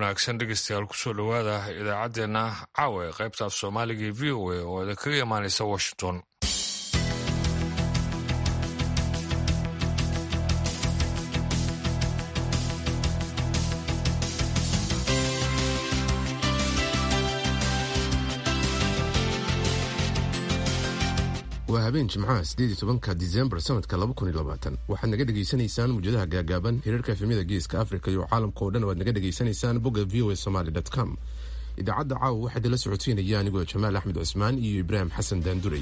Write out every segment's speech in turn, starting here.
wanaagsan dhegeystayaal kusoo dhowaada idaacaddeenna caawa ee qaybta af soomaaliga ee v o a oo idinkaga imaanaysa washington. waa habeen jimcaha 18 Diseembar sanadka 2020 waxaad naga dhageysanaysaan mujadaha gaagaaban hirarka efemyada geeska Afrika iyo caalamka oo dhan waad naga dhageysanaysaan bogga voasomali.com. idaacadda caawa waxaad la socoteynayaan anigoo Jamaal Axmed Cusmaan iyo Ibraahim Xasan Daanduray.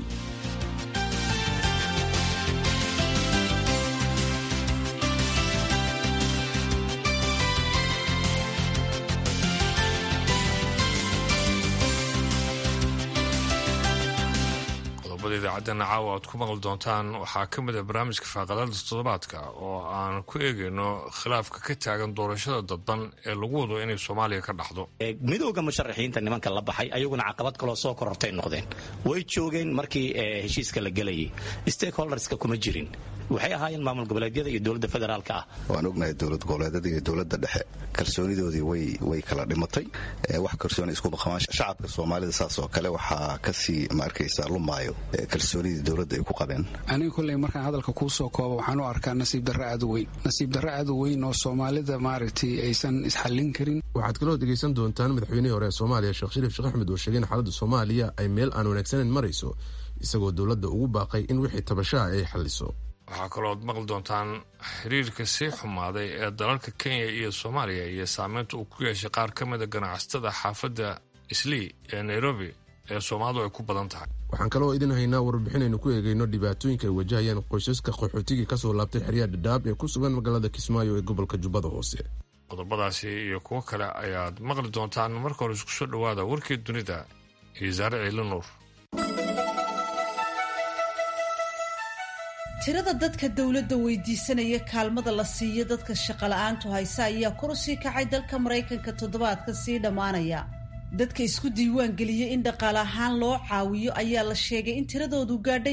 idaacadana caawa aad ku maqli doontaan waxaa ka mid a barnaamijka faaqadada toddobaadka oo aan ku eegayno khilaafka ka taagan doorashada dadban ee lagu wado inay Soomaaliya ka dhaxdo. midowga musharaxiinta nimanka la baxay ayaguna caqabad kale soo korortay noqdeen way joogeen markii heshiiska la galayay stakeholderska kuma jirin waxay ahaayeen maamul goboleedyada iyo dowladda federaalka ah. waan ognahay dowlad goboleedyada iyo dowladda dhexe kalsoonidoodii way kala dhimatay wax kalsooni isku qabaan shacabka Soomaalida saas oo kale waxa ka sii markaysa lumaayo kalsoonida dowladda ay ku qabeen. aniga kulay markaan hadalka ku soo koobo waxaan u arkaa nasiib darro aad u weyn oo Soomaalida maaragtay aysan isxallin karin. waxaad kaloo dhegeysan doontaan madaxweynihii hore ee Soomaaliya Sheekh Shariif Sheekh Axmed oo sheegay in xaaladda Soomaaliya ay meel aan wanaagsaneyn marayso isagoo dowladda ugu baaqay in wixii tabashaa ay xalliso. waxaa kaloo maqli doontaan xiriirka sii xumaaday ee dalalka Kenya iyo Soomaaliya iyo saameynta uu ku yeeshay qaar ka mid a ganacsatada xaafadda Islii ee Nairobi ee Soomaalidu ay ku badan tahay. waxaan kaloo idin haynaa warbixinaynu ku eegayno dhibaatooyinka ay wajahayaan qoysaska qaxootiga ka soo laabtay xeryaha Dadaab ee ku sugan magaalada Kismaayo ee gobolka Jubbada Hoose. qodobadaasi iyo kuwo kale ayaad maqli doontaan marka hore isku soo dhowaada warkii dunida iyo Zaare Ciilan Nuur. tirada dadka dawladda weydiisanaya kaalmada la siiyo dadka shaqo la'aantu haysa ayaa kor u sii kacay dalka Mareykanka toddobaadka sii dhamaanaya. dadka isku diiwaan geliyay in dhaqaale ahaan loo caawiyo ayaa la sheegay in tiradoodu gaadhay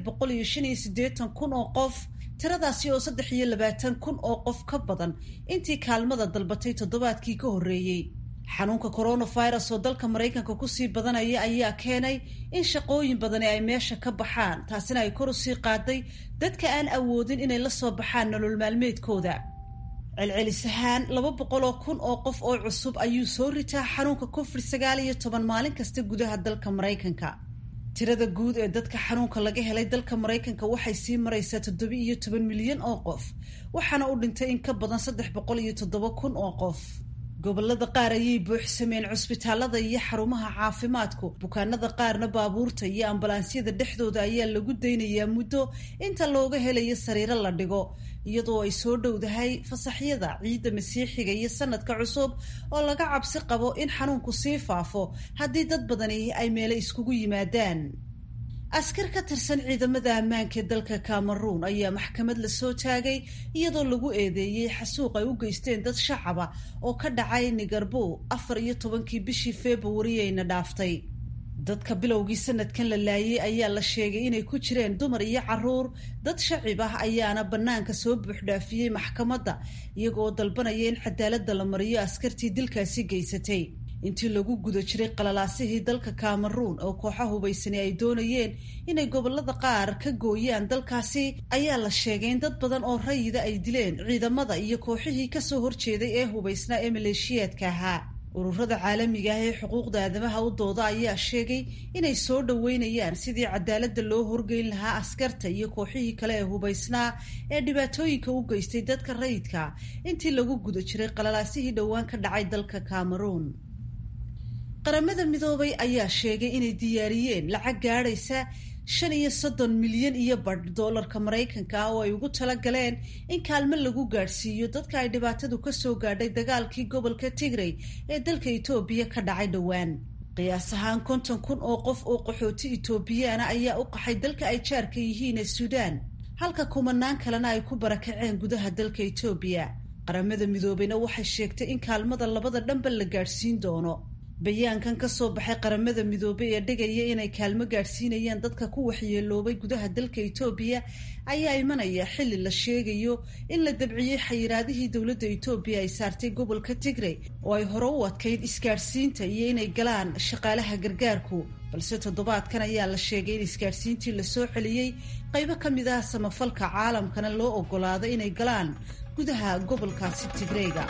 885,000 oo qof, tiradaasi oo 23,000 oo qof ka badan intii kaalmada dalbatay toddobaadkii ka horreeyay. xanuunka coronavirus oo dalka Mareykanka ku sii badanaya ayaa keenay in shaqooyin badan ay meesha ka baxaan, taasina ay kor u sii qaaday dadka aan awoodin inay la soo baxaan nolol maalmeedkooda. celcelis ahaan 200,000 oo qof oo cusub ayuu soo ritaa xanuunka COVID-19 maalin kasta gudaha dalka Mareykanka. tirada guud ee dadka xanuunka laga helay dalka Mareykanka waxay sii maraysaa 17 milyan oo qof, waxaana u dhintay in ka badan 307,000 oo qof. gobolada qaar ayay buuxsameen cusbitaalada iyo xarumaha caafimaadku, bukaanada qaarna baabuurta iyo ambalaansiyada dhexdooda ayaa lagu daynayaa muddo inta looga helayo sariiro la dhigo, iyadoo ay soo dhowdahay fasaxyada ciidda masiixiga iyo sanadka cusub oo laga cabsi qabo in xanuunku sii faafo haddii dad badani ay meelo iskugu yimaadaan. askar ka tirsan ciidamada ammaanka ee dalka Cameroon ayaa maxkamad la soo taagay iyadoo lagu eedeeyay xasuuq ay u geysteen dad shacaba oo ka dhacay Nigarbo 14 bishii February ayna dhaaftay. dadka bilowgii sanadkan la laayay ayaa la sheegay inay ku jireen dumar iyo caruur. dad shacib ah ayaana banaanka soo buuxdhaafiyey maxkamadda iyagoo dalbanaya in cadaaladda la mariyo askartii dilkaasi geysatay. intii lagu guda jiray qalalaasihii dalka Cameroon oo kooxaha hubaysani ay doonayeen inay gobolada qaar ka gooyaan dalkaasi, ayaa la sheegay in dad badan oo rayida ay dileen ciidamada iyo kooxihii kasoo horjeeday ee hubaysnaa ee maleeshiyaadka ahaa. ururada caalamiga ah ee xuquuqda aadamaha u dooda ayaa sheegay inay soo dhaweynayaan sidii cadaaladda loo horgeyn lahaa askarta iyo kooxihii kale ee hubaysnaa ee dhibaatooyinka u geystay dadka rayidka intii lagu guda jiray qalalaasihii dhowaan ka dhacay dalka Cameroon. qaramada midoobay ayaa sheegay inay diyaariyeen lacag gaadhaysa 35 milyan iyo badh doolarka Mareykanka ah oo ay ugu talagaleen in kaalmo lagu gaadhsiiyo dadka ay dhibaatadu ka soo gaadhay dagaalkii gobolka Tigray ee dalka Itoobiya ka dhacay dhowaan. qiyaas ahaan 50,000 oo qof oo qaxooti Itoobiyaana ayaa u qaxay dalka ay jaarka yihiin ee Suudaan, halka kumanaan kalena ay ku barakaceen gudaha dalka Itoobiya. qaramada midoobayna waxay sheegtay in kaalmada labada dhanba la gaadhsiin doono. bayaankan ka soo baxay qaramada midoobay ee dhigaya inay kaalmo gaadhsiinayaan dadka ku waxyeeloobay gudaha dalka Itoobiya ayaa imanaya xilli la sheegayo in la dabciyay xayiraadihii dowladda Itoobiya ay saartay gobolka Tigray oo ay hore u adkayd isgaadhsiinta iyo inay galaan shaqaalaha gargaarku balse toddobaadkan ayaa la sheegay in isgaadhsiintii la soo celiyay qaybo ka mid ah samafalka caalamkana loo ogolaaday inay galaan gudaha gobolkaasi Tigrayga.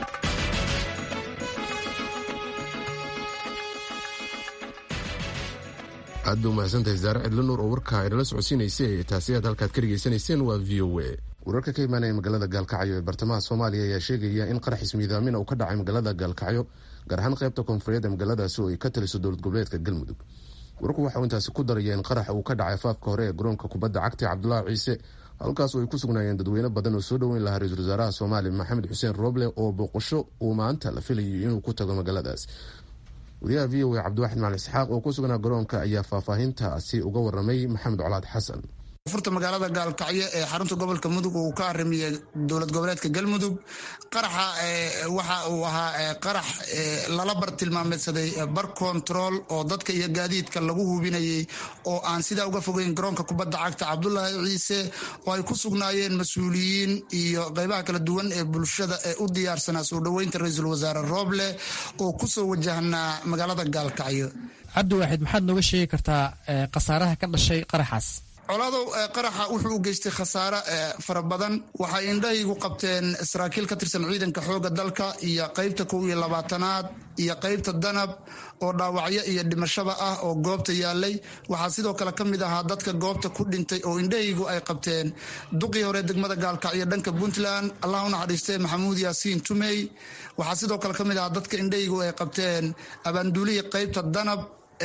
aad buu mahadsantahay Zaare Cidlanuur oo warka ay la socodsiinaysay taasi aad halkaad ka dhageysanayseen waa VOA. wararka ka imaanaya magaalada Gaalkacyo ee bartamaha Soomaaliya ayaa sheegaya in qarax ismiidaamin uu ka dhacay magaalada Gaalkacyo gaar ahaan qaybta koonfureed ee magaaladaasi oo ay ka taliso dowlad goboleedka Galmudug. warku waxa uu intaasi ku daraya in qarax uu ka dhacay faafka hore ee garoonka kubadda cagta Cabdullaahi Ciise halkaas oo ay ku sugnaayeen dadweyne badan oo soo dhaweyn lahaa ra'iisul wasaaraha Soomaaliya Maxamed Xuseen Roble oo booqasho uu maanta la filayay inuu ku tago magaaladaas. wariyaha VOA Cabdiwaxid Macalin Isxaaq oo ku sugnaa garoonka ayaa faahfaahintaasi uga waramay Maxamed Colaad Xasan. furta magaalada Gaalkacyo ee xarunta gobolka Mudug uu ka arimiyay dowlad goboleedka Galmudug qaraxa waxa uu ahaa qarax lala bartilmaameedsaday bar control oo dadka iyo gaadiidka lagu hubinayay oo aan sida uga fogeyn garoonka kubadda cagta Cabdullaahi Ciise oo ay ku sugnaayeen mas'uuliyiin iyo qaybaha kala duwan ee bulshada ee u diyaarsanaa soo dhaweynta ra'iisul wasaare Roble oo ku soo wajahnaa magaalada Gaalkacyo. Cabdiwaxid maxaad nooga sheegi kartaa qasaaraha ka dhashay qaraxaas? coladow qaraxa wuxuu u geystay khasaare fara badan waxay indhahaygu qabteen saraakiil ka tirsan ciidanka xooga dalka iyo qaybta 12aad iyo qaybta danab oo dhaawacyo iyo dhimashaba ah oo goobta yaalay waxaa sidoo kale ka mid ahaa dadka goobta ku dhintay oo indhahaygu ay qabteen duqii hore degmada Gaalkacyo dhanka Puntland Allah u naxariistay Maxamuud Yaasiin Tumey waxaa sidoo kale ka mid ahaa dadka indhahaygu ay qabteen abaanduuliye qaybta danab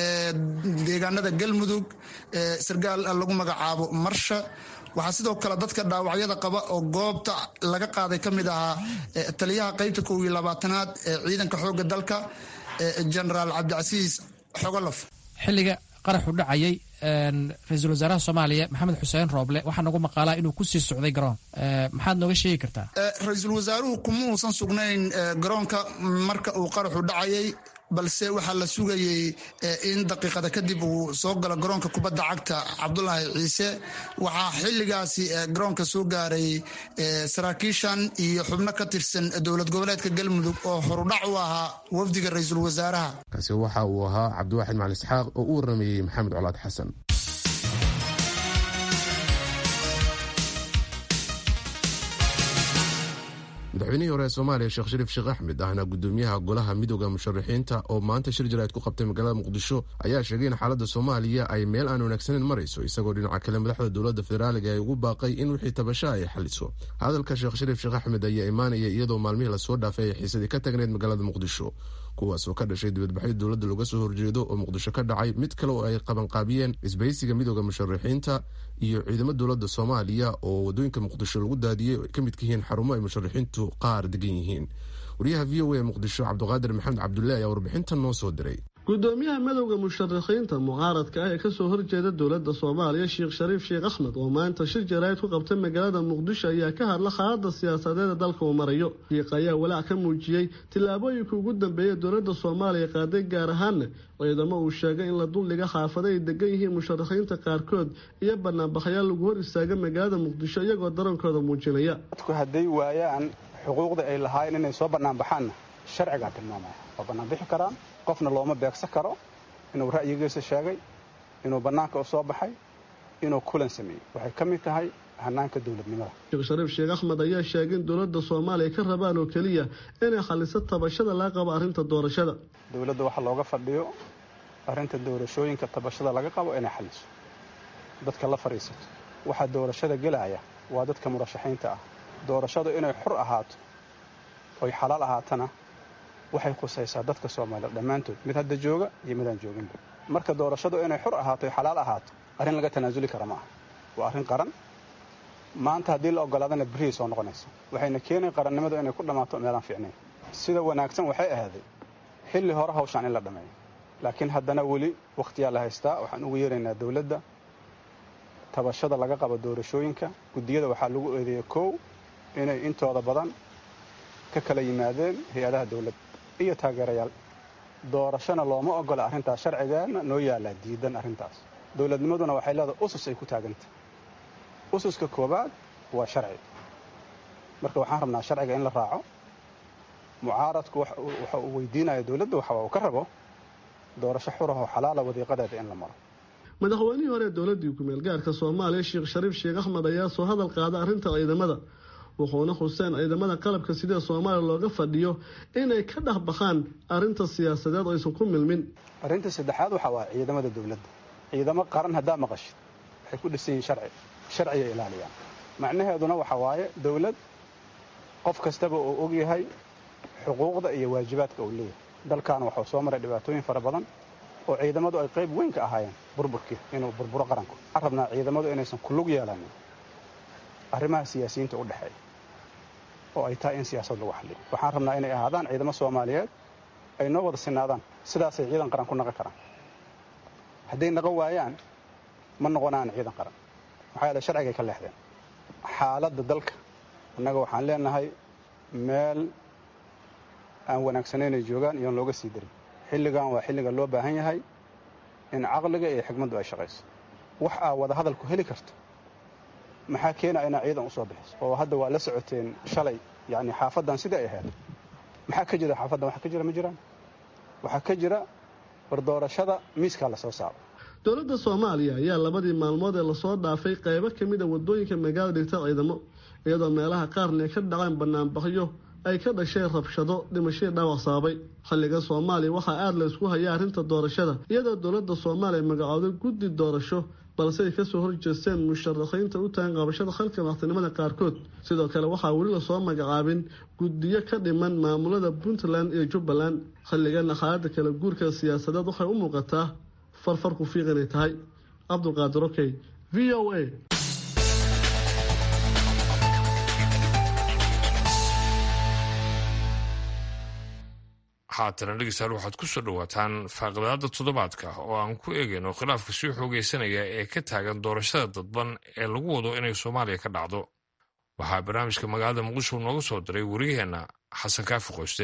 deegaanada Galmudug sargaal lagu magacaabo Marsha waxaa sidoo kale dadka dhaawacyada qaba oo goobta laga qaaday ka mid ahaa taliyaha qaybta 12aad ee ciidanka xooga dalka General Cabdicasiis Xogolof. xilliga qaraxu dhacayay ra'iisul wasaaraha Soomaaliya Maxamed Xuseen Roble waxaa nagu maqaalaa inuu ku sii socday garoon maxaad nooga sheegi kartaa? ra'iisul wasaaruhu kuma uusan sugnayn garoonka marka uu qaraxu dhacayay balse waxaa la sugayay in daqiiqada kadib uu soo galo garoonka kubadda cagta Cabdullaahi Ciise waxaa xilligaasi garoonka soo gaaray saraakiishan iyo xubno ka tirsan dowlad goboleedka Galmudug oo horudhac u ahaa wafdiga ra'iisul wasaaraha. kaasi waxa uu ahaa Cabdiwaxid Macalin Isxaaq oo u waramayay Maxamed Colaad Xasan. madaxweynihii hore ee Soomaaliya Sheekh Shariif Sheekh Axmed ahna gudoomiyaha golaha midowga musharaxiinta oo maanta shir jaraa'id ku qabtay magaalada Muqdisho ayaa sheegay in xaaladda Soomaaliya ay meel aan wanaagsaneyn marayso isagoo dhinaca kale madaxda dowladda federaaliga ay ugu baaqay in wixii tabasho ay xaliso. hadalka Sheekh Shariif Sheekh Axmed ayaa imaanaya iyadoo maalmihii la soo dhaafay ay xiisadii ka tagneed magaalada Muqdisho kuwaas oo ka dhashay dibadbaxyo dowladda looga soo horjeedo oo Muqdisho ka dhacay mid kale oo ay qabanqaabiyeen isbahaysiga midowga musharaxiinta iyo ciidamada dowladda Soomaaliya oo wadooyinka Muqdisho lagu daadiyay oo ka mid yihiin xarumo ay musharaxiintu qaar degan yihiin. wariyaha VOA Muqdisho Cabdiqaadir Maxamed Cabdullaahi ayaa warbixintan noo soo diray. gudoomiyaha midowga musharaxiinta mucaaradka ah ee ka soo horjeeda dowladda Soomaaliya Sheekh Shariif Sheekh Axmed oo maanta shir jaraa'id ku qabtay magaalada Muqdisho ayaa ka hadlay xaaladda siyaasadeed ee dalka uu marayo. Sheekh ayaa walaac ka muujiyay tillaabooyinka ugu dambeeyay dowladda Soomaaliya qaaday gaar ahaan ciidamo uu sheegay in la duldhiga xaafaday degan yihiin musharaxiinta qaarkood iyo banaanbaxayaal lagu hor istaagay magaalada Muqdisho iyagoo darankooda muujinaya. dadku haday waayaan xuquuqda ay lahaayeen inay soo banaanbaxaan sharciga tilmaamaya oo banaanbixi karaan qofna looma beegsan karo inuu ra'yigiisa sheegay inuu banaanka u soo baxay inuu kulan sameeyay waxay ka mid tahay hanaanka dowladnimada. Sheekh Shariif Sheekh Axmed ayaa sheegay in dowladda Soomaaliya ka rabaan oo kaliya inay xaliso tabashada laga qabo arrinta doorashada. dowladda waxa looga fadhiyo arrinta doorashooyinka tabashada laga qabo inay xaliso dadka la fariisato waxa doorashada galaya waa dadka murashaxiinta ah doorashadu inay xur ahaato oo xalaal ahaatana waxay khusaysaa dadka Soomaaliyeed dhamaantood mid hadda jooga iyo mid aan joogin marka doorashadu inay xur ahaato oo xalaal ahaato arrin laga tanaasuli kara ma aha waa arrin qaran maanta haddii la ogolaadana bariis oo noqonaysa waxayna keenay qarannimadu inay ku dhamaato meelaan fiicnayn sida wanaagsan waxay ahaaday xilli hore hawshan in la dhameeyo laakiin haddana weli waqtiyaa la haystaa waxaan ugu yeeraynaa dowladda tabashada laga qabo doorashooyinka gudiyada waxaa lagu eedeeyay koow inay intooda badan ka kala yimaadeen hay'adaha dowladda iyo taageerayaal doorashona looma ogola arrintaas sharcigeena noo yaallaa diidan arrintaas dowladnimaduna waxay leedahay usus ay ku taagantah ususka koowaad waa sharci marka waxaan rabnaa sharciga in la raaco mucaaradku waxa uu weydiinaya dowladda waxa uu ka rabo doorasho xurahoo xalaala wadiiqadeeda in la maro madaxweynihii hore dowladdii ku-meel gaarka soomaaliya sheekh shariif sheekh axmed ayaa soo hadal qaada arrinta ciidamada wuxuuna xuseen ciidamada qalabka sidee soomaaliya looga fadhiyo inay ka dhex baxaan arrinta siyaasadeed oo aysan ku milmin arrinta saddexaad waxaa waa ciidamada dowladda ciidamo qaran haddaa maqashid waxay ku dhisan yihiin sharciga ilaaliyaan macnaheeduna waxa waaye dowlad qof kastaba uu og yahay xuquuqda iyo waajibaadka uu leeyahay dalkaana waxuu soo maray dhibaatooyin fara badan oo ciidamadu ay qayb weyn ka ahaayeen burburkii inuu burburo qaranku waxaan rabnaa ciidamadu inaysan ku lug yeelanin arrimaha siyaasiyiinta u dhexeeya oo ay tahay in siyaasad lagu xalliyo waxaan rabnaa inay ahaadaan ciidamo soomaaliyeed ay noo wada sinaadaan sidaasay ciidan qaran ku naqon karaan hadday naqon waayaan ma noqonaan ciidan qaran maxaa yeele sharcigay ka leexdeen xaaladda dalka annaga waxaan leenahay meel aan wanaagsanaynay joogaan iyoon looga sii darin xilligan waa xilliga loo baahan yahay in caqliga iyo xigmaddu ay shaqayso wax aa wada hadalku heli karto maxaa keenaya inaa ciidan u soo bixiso oo hadda waa la socoteen shalay yacni xaafaddan sidai ay ahayd maxaa ka jira xaafaddan waxa ka jira ma jiraan waxaa ka jira wardoorashada miiskaa la soo saaro dowladda soomaaliya ayaa labadii maalmood ee lasoo dhaafay qaybo ka mid a wadooyinka magaalada dhigta ciidamo iyadoo meelaha qaarna ay ka dhaceen banaanbaxyo ay ka dhasheen rabshado dhimashadii dhaawac sababay xilliga soomaaliya waxaa aada la isku haya arrinta doorashada iyadoo dowladda soomaaliya magacooday guddi doorasho balse ay kasoo horjeesteen musharaxiinta u tagan qabashada xilka madaxtinimada qaarkood sidoo kale waxaa weli lasoo magacaabin guddiyo ka dhiman maamulada puntland iyo jubbaland xilligana xaaladda kala guurka siyaasadeed waxay u muuqataa farfarku fiiq inay tahay cabdulqaadir okey v o a haatana dhegeystayaal waxaad ku soo dhowaataan faaqidaada toddobaadka oo aan ku eegayno khilaafka sii xoogaysanaya ee ka taagan doorashada dadban ee lagu wado inay soomaaliya ka dhacdo waxaa barnaamijka magaalada muqdisho nooga soo diray wariyaheenna xasan kaafi qoyste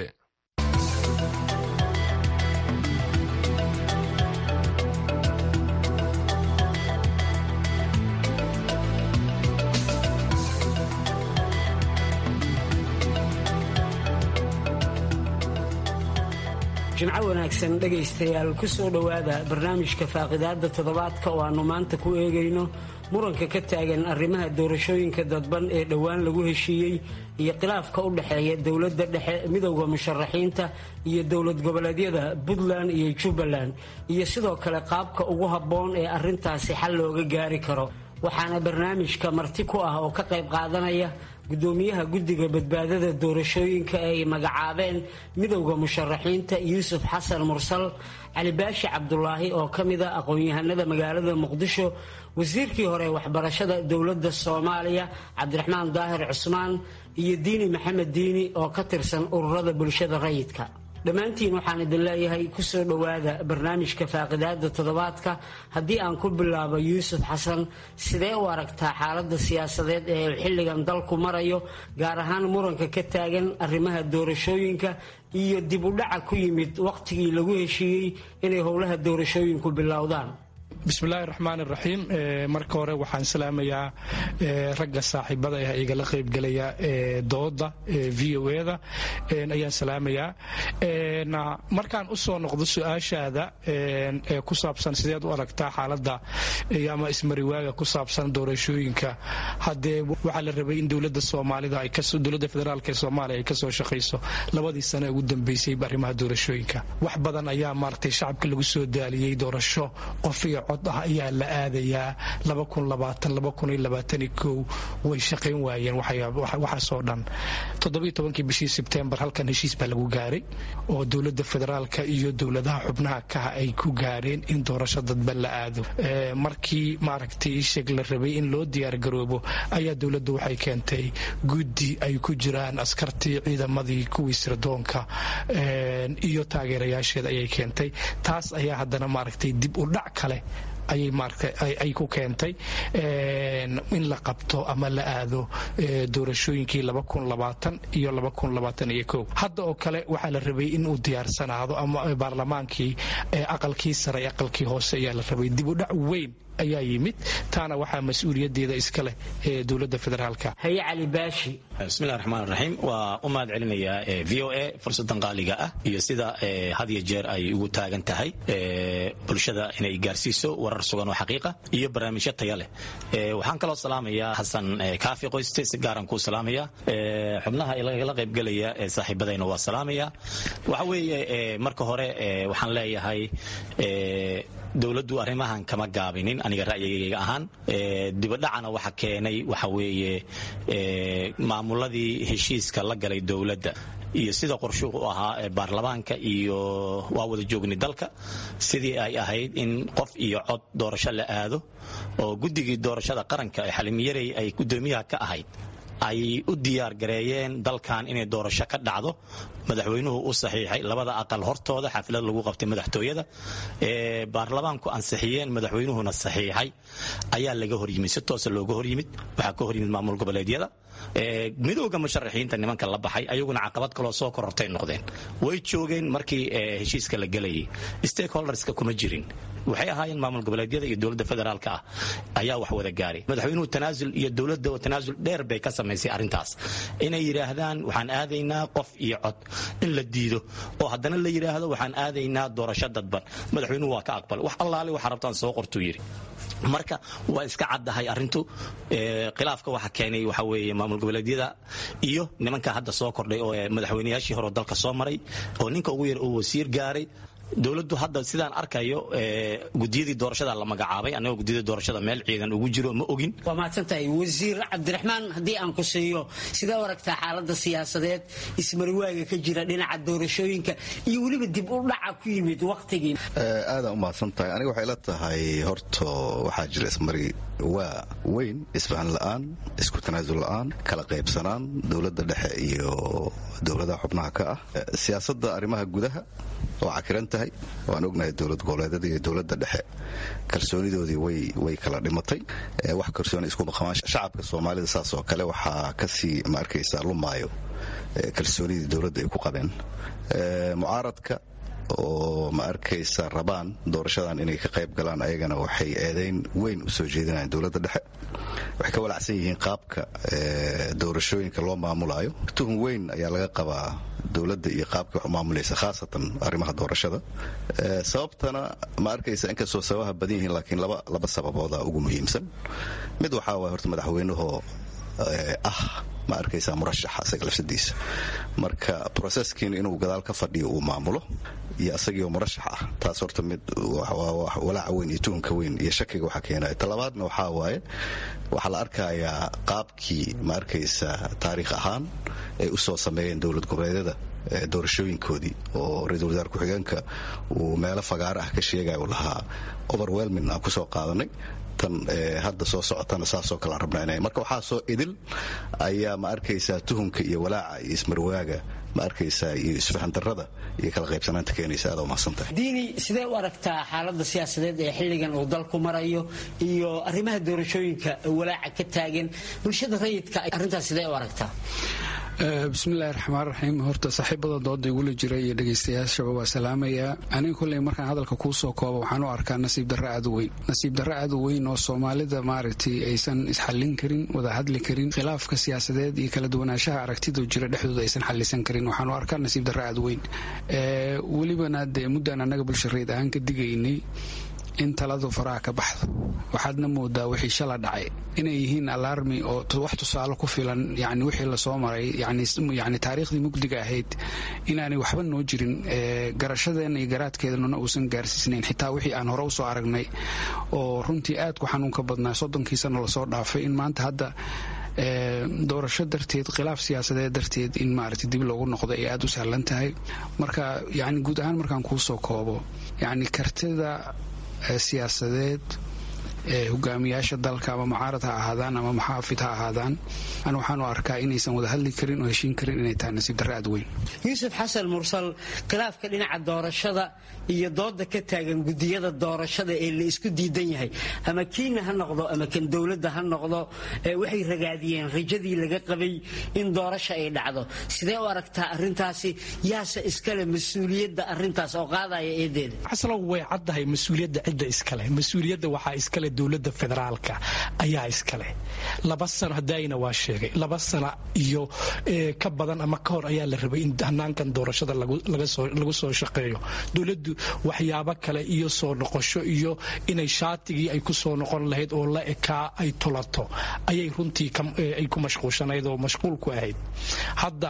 jimco wanaagsan dhegaystayaal ku soo dhowaada barnaamijka faaqidaadda toddobaadka oo aannu maanta ku eegayno muranka ka taagan arrimaha doorashooyinka dadban ee dhowaan lagu heshiiyey iyo khilaafka u dhexeeya dowladda dhexe midowda musharaxiinta iyo dowlad goboleedyada puntland iyo jubbaland iyo sidoo kale qaabka ugu habboon ee arrintaasi xal looga gaari karo waxaana barnaamijka marti ku ah oo ka qayb qaadanaya gudoomiyaha guddiga badbaadada doorashooyinka ee ay magacaabeen midowda musharaxiinta yuusuf xasan mursal cali baashi cabdulaahi oo ka mid a aqoon-yahanada magaalada muqdisho wasiirkii hore waxbarashada dowladda soomaaliya cabdiraxmaan daahir cusmaan iyo diini maxamed diini oo ka tirsan ururada bulshada rayidka dhammaantiin waxaan idin leeyahay ku soo dhowaada barnaamijka faaqidaada toddobaadka haddii aan ku bilaabo yuusuf xasan sidee u aragtaa xaaladda siyaasadeed ee xilligan dalku marayo gaar ahaan muranka ka taagan arrimaha doorashooyinka iyo dib u dhaca ku yimid wakhtigii lagu heshiiyey inay howlaha doorashooyinku bilowdaan bismillaahi raxmaan iraxiim marka hore waxaan salaamayaa ragga saaxiibada ah igala qaybgelaya dooda v o eda ayaan salaamayaa markaan u soo noqdo su-aashaada ee ku saabsan sideed u aragtaa xaaladda ama ismariwaaga ku saabsan doorashooyinka haddee waxaa la rabay in dowladda soomaalida dowladda federaalk ee soomaaliya ay kasoo shaqayso labadii sane ugu dambeysay arrimaha doorashooyinka wax badan ayaa maaragtay shacabka lagu soo daaliyey doorasho qof iyo cod ah ayaa la aadayaa way shaqayn waayeen waxaasoo dhan bishii sebtembar halkan heshiis baa lagu gaaray oo dowladda federaalka iyo dowladaha xubnaha kaha ay ku gaareen in doorasho dadban la aado markii maaragtay isheg la rabay in loo diyaargaroobo ayaa dowladda waxay keentay guddi ay ku jiraan askartii ciidamadii kuwii sirdoonka iyo taageerayaasheeda ayay keentay taas ayaa haddana maaragtay dib u dhac kale ayay maaragtay ay ku keentay in la qabto ama la aado doorashooyinkii iyo hadda oo kale waxaa la rabay in uu diyaarsanaado ama baarlamaankii aqalkii sare ee aqalkii hoose ayaa la rabay dibudhac weyn ayaa yimid taana waxaa mas-uuliyadeeda iska leh ee dowladda federaalka. haye cali baashi. bismillahi raxmaan raxiim. waa u mahad celinayaa v o a fursadan qaaliga ah iyo sida had iyo jeer ay ugu taagan tahay bulshada inay gaarsiiso warar sugan oo xaqiiqa iyo barnaamijyo taya leh. waxaan kaloo salaamayaa xasan kaafi qoyste, si gaaran kuu salaamaya. xubnaha la qaybgelaya ee saaxiibadayna waa salaamaya. waxa weeye marka hore waxaan leeyahay dowladdu arrimahan kama gaabinin aniga ra'yigayga ahaan. dibadhacana waxa keenay waxa weeye maamuladii heshiiska la galay dowladda iyo sida qorshuhu u ahaa baarlamaanka iyo waa wada joogni dalka sidii ay ahayd in qof iyo cod doorasho la aado oo guddigii doorashada qaranka ee xalimiyarey ay gudoomiyaha ka ahayd ay u diyaar gareeyeen dalkan inay doorasho ka dhacdo. madaxweynuhu u saxiixay labada aqal hortooda xaflad lagu qabtay madaxtooyada baarlamaanku ansixiyeen madaxweynuhuna saxiixay ayaa laga horyimid, si toosa looga horyimid. waxaa ka horyimid maamul goboleedyada midowga musharaxiinta nimanka la baxay ayaguna caqabad kaloo soo korortay noqdeen. way joogeen markii heshiiska la gelayay, stakeholderska kuma jirin. waxay ahaayeen maamul goboleedyada iyo dowladda federaalka ah ayaa wax wada gaaray. madaxweynuhu tanaasul iyo dowladda tanaasul dheer bay ka samaysay arrintaas, inay yidhaahdaan waxaan aadaynaa qof iyo cod, in la diido oo haddana la yidhaahdo waxaan aadaynaa doorasho dadban. madaxweynuhu waa ka aqbal, wax allaale waxa rabtaan soo qortuu yidhi. marka waa iska caddahay arrintu. khilaafka waxa keenay waxa weeye maamul goboleedyada iyo nimanka hadda soo kordhay oo madaxweynayaashii hore dalka soo maray oo ninka ugu yar uu wasiir gaaray. dowladdu hadda sidaan arkayo gudiyadii doorashada la magacaabay, annagoo gudiyada doorashada meel ciidan ugu jiro ma ogin. waa mahadsantahay wasiir cabdiraxmaan. haddii aan ku siiyo sidee u aragtaa xaaladda siyaasadeed ismariwaaga ka jira dhinaca doorashooyinka iyo weliba dib u dhaca ku yimid waqtigii? aadaan u mahadsan tahay. aniga waxay la tahay horto waxaa jira ismari waa weyn, isfahan la'aan, isku tanaasul la'aan, kala qaybsanaan dowladda dhexe iyo dowladaha xubnaha ka ah. siyaasadda arrimaha gudaha oo cakiran tahay. waan ognahay dowlad goboleedyada iyo dowladda dhexe kalsoonidoodii way kala dhimatay. wax kalsooni iskuma qabaan. shacabka soomaalida saas oo kale waxaa kasii ma arkaysaa lumaayo kalsoonidii dowladda ay ku qabeen. mucaaradka oo ma arkaysa rabaan doorashadan inay ka qayb galaan ayagana waxay eedayn weyn u soo jeedinayaan dowladda dhexe. waxay ka walacsan yihiin qaabka doorashooyinka loo maamulayo. tuhun weyn ayaa laga qabaa dowladda iyo qaabka wax u maamulaysa, khaasatan arrimaha doorashada. sababtana ma arkaysa inkastoo sababaha badan yihiin laakiin laba sababooda ugu muhiimsan. mid waxaa waay horta madaxweynahoo ma arkaysaa murashaxa isaga lafsadiisa. marka broseskiin inuu gadaal ka fadhiyo uu maamulo iyo asagiioo murashax ah, taas horta mid walaaca weyn iyo tuhunka weyn iyo shakiga waxaa keenaya. talabaadna waxaa waaye waxaa la arkayaa qaabkii ma arkaysaa taariikh ahaan ay u soo sameeyeen dowlad goboleedyada doorashooyinkoodii oo ra-iisul wasaar ku-xigeenka uu meelo fagaaro ah ka sheegaya uu lahaa overwhelming aan ku soo qaadanay. tan hadda soo socotana saasoo kale aan rabnaa. marka waxaa soo idil ayaa ma arkaysaa tuhunka iyo walaaca iyo ismarwaaga ma arkaysaa iyo isfahan darrada iyo kala qaybsanaanta keenaysa. aad u mahadsantahay. diini, sidee u aragtaa xaaladda siyaasadeed ee xilligan uu dalku marayo iyo arrimaha doorashooyinka walaaca ka taagan bulshada rayidka arrintaas sidee u aragtaa? bismillahi raxmaan raxiim. horta saaxiibada dooda igula jira iyo dhegaystayaashaba waa salaamayaa. aniga kolley markaan hadalka kuu soo koobo waxaan u arkaa nasiib darro aad u weyn. nasiib darro aad u weyn oo soomaalida maaragtay aysan isxallin karin, wada hadli karin, khilaafka siyaasadeed iyo kala duwanaanshaha aragtida jira dhexdooda aysan xallisan karin. waxaan u arkaa nasiib darro aad u weyn. welibana dee muddaan annaga bulsha rayid ahaan ka digaynay in taladu faraha ka baxdo. waxaadna moodaa wixii shala dhacay inay yihiin alarmi oo wax tusaale ku filan, yani wixii lasoo maray, yani taariikhdii mugdiga ahayd inaanay waxba noo jirin. garashadeenna iyo garaadkeedana uusan gaarsiisnayn xitaa wixii aan hore usoo aragnay oo runtii aad ku xanuunka badnaa 30 sano lasoo dhaafay, in maanta hadda doorasho darteed, khilaaf siyaasadeed darteed in maaragtay dib loogu noqdo ay aad u sahlan tahay. marka yani guud ahaan markaan kuu soo koobo, yani kartida siyaasadeed hogaamiyaasha dalka ama mucaarad ha ahaadaan ama muxaafid ha ahaadaan ana waxaanu arkaa inaysan wada hadli karin oo heshiin karin inay tahay nasiib darre aad weyn. yuusuf xasan mursal, khilaafka dhinaca doorashada iyo dooda ka taagan gudiyada doorashada ee la isku diidan yahay ama kiina ha noqdo ama kan dowladda ha noqdo waxay ragaadiyeen rajadii laga qabay in doorasho ay dhacdo. sidee u aragtaa arrintaasi? yaase iskale mas-uuliyadda arrintaas oo qaadaya eedeeda? xasalow way caddahay mas-uuliyadda cidda iskale. mas-uuliyadda waxaa iskale dowladda federaalka ayaa iskale. 2 sano hadayna waa sheegay 2 sano iyo ka badan ama ka hor ayaa la rabay in hanaankan doorashada lagu soo shaqeeyo. dowladdu waxyaabo kale iyo soo noqosho iyo inay shaatigii ay ku soo noqon lahayd oo la ekaa ay tulato ayay runtii ay ku mashquulshanayd oo mashquul ku ahayd. hadda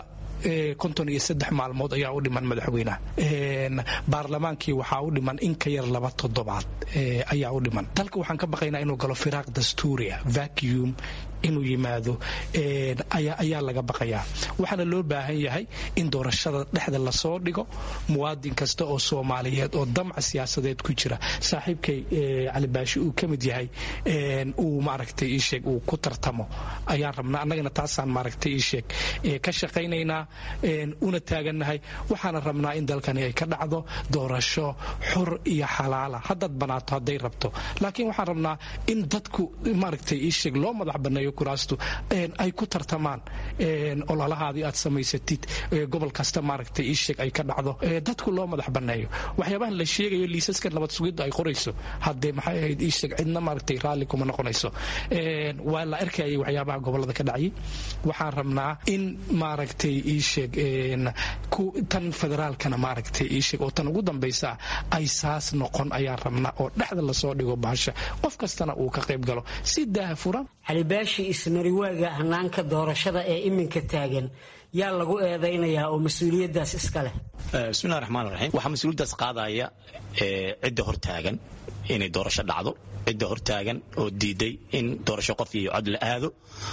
53 maalmood ayaa u dhiman madaxweynaha. baarlamaankii waxaa u dhiman in ka yar 2 toddobaad ayaa u dhiman. dalka waxaan ka baqaynaa inuu galo firaaq dastuuriya, vacuum inuu yimaado ayaa laga baqayaa. waxaana loo baahan yahay in doorashada dhexda lasoo dhigo muwaadin kasta oo soomaaliyeed oo damca siyaasadeed ku jira. saaxiibkay cali baashi uu ka mid yahay uu maaragtay ii sheeg uu ku tartamo ayaan rabnaa. annagana taasaan maaragtay ii sheeg ka shaqaynaynaa una taagannahay. waxaana rabnaa in dalkani ay ka dhacdo doorasho xur iyo xalaala haddaad banaato hadday rabto. laakiin waxaan rabnaa in dadku maaragtay ii sheeg loo madax banneeyo kuraastu ay ku tartamaan ololahaadii aad samaysatid gobol kasta maaragtay ii sheeg ay ka dhacdo dadku loo madax banneeyo. waxyaabahan la sheegayo liisaskan nabad sugidda ay qorayso haddee maxay ahayd ii sheeg cidna maaragtay raalli kuma noqonayso. waa la arkayay waxyaabaha gobolada ka dhacayay. waxaan rabnaa in maaragtay ii sheeg tan federaalkana maaragtay ii sheeg oo tan ugu dambaysa ay saas noqon ayaan rabnaa oo dhexda lasoo dhigo bahasha qof kastana uu ka qayb galo si daafuran. cali baashi, ismariwaaga hanaanka doorashada ee iminka taagan yaa lagu eedaynayaa oo mas-uuliyaddaas iska leh? bismillahi raxmaan raxiim. waxaa mas-uuliyaddaas qaadaya cidda hortaagan inay doorasho dhacdo, cidda hortaagan oo diiday in doorasho qof iyo cod la aado.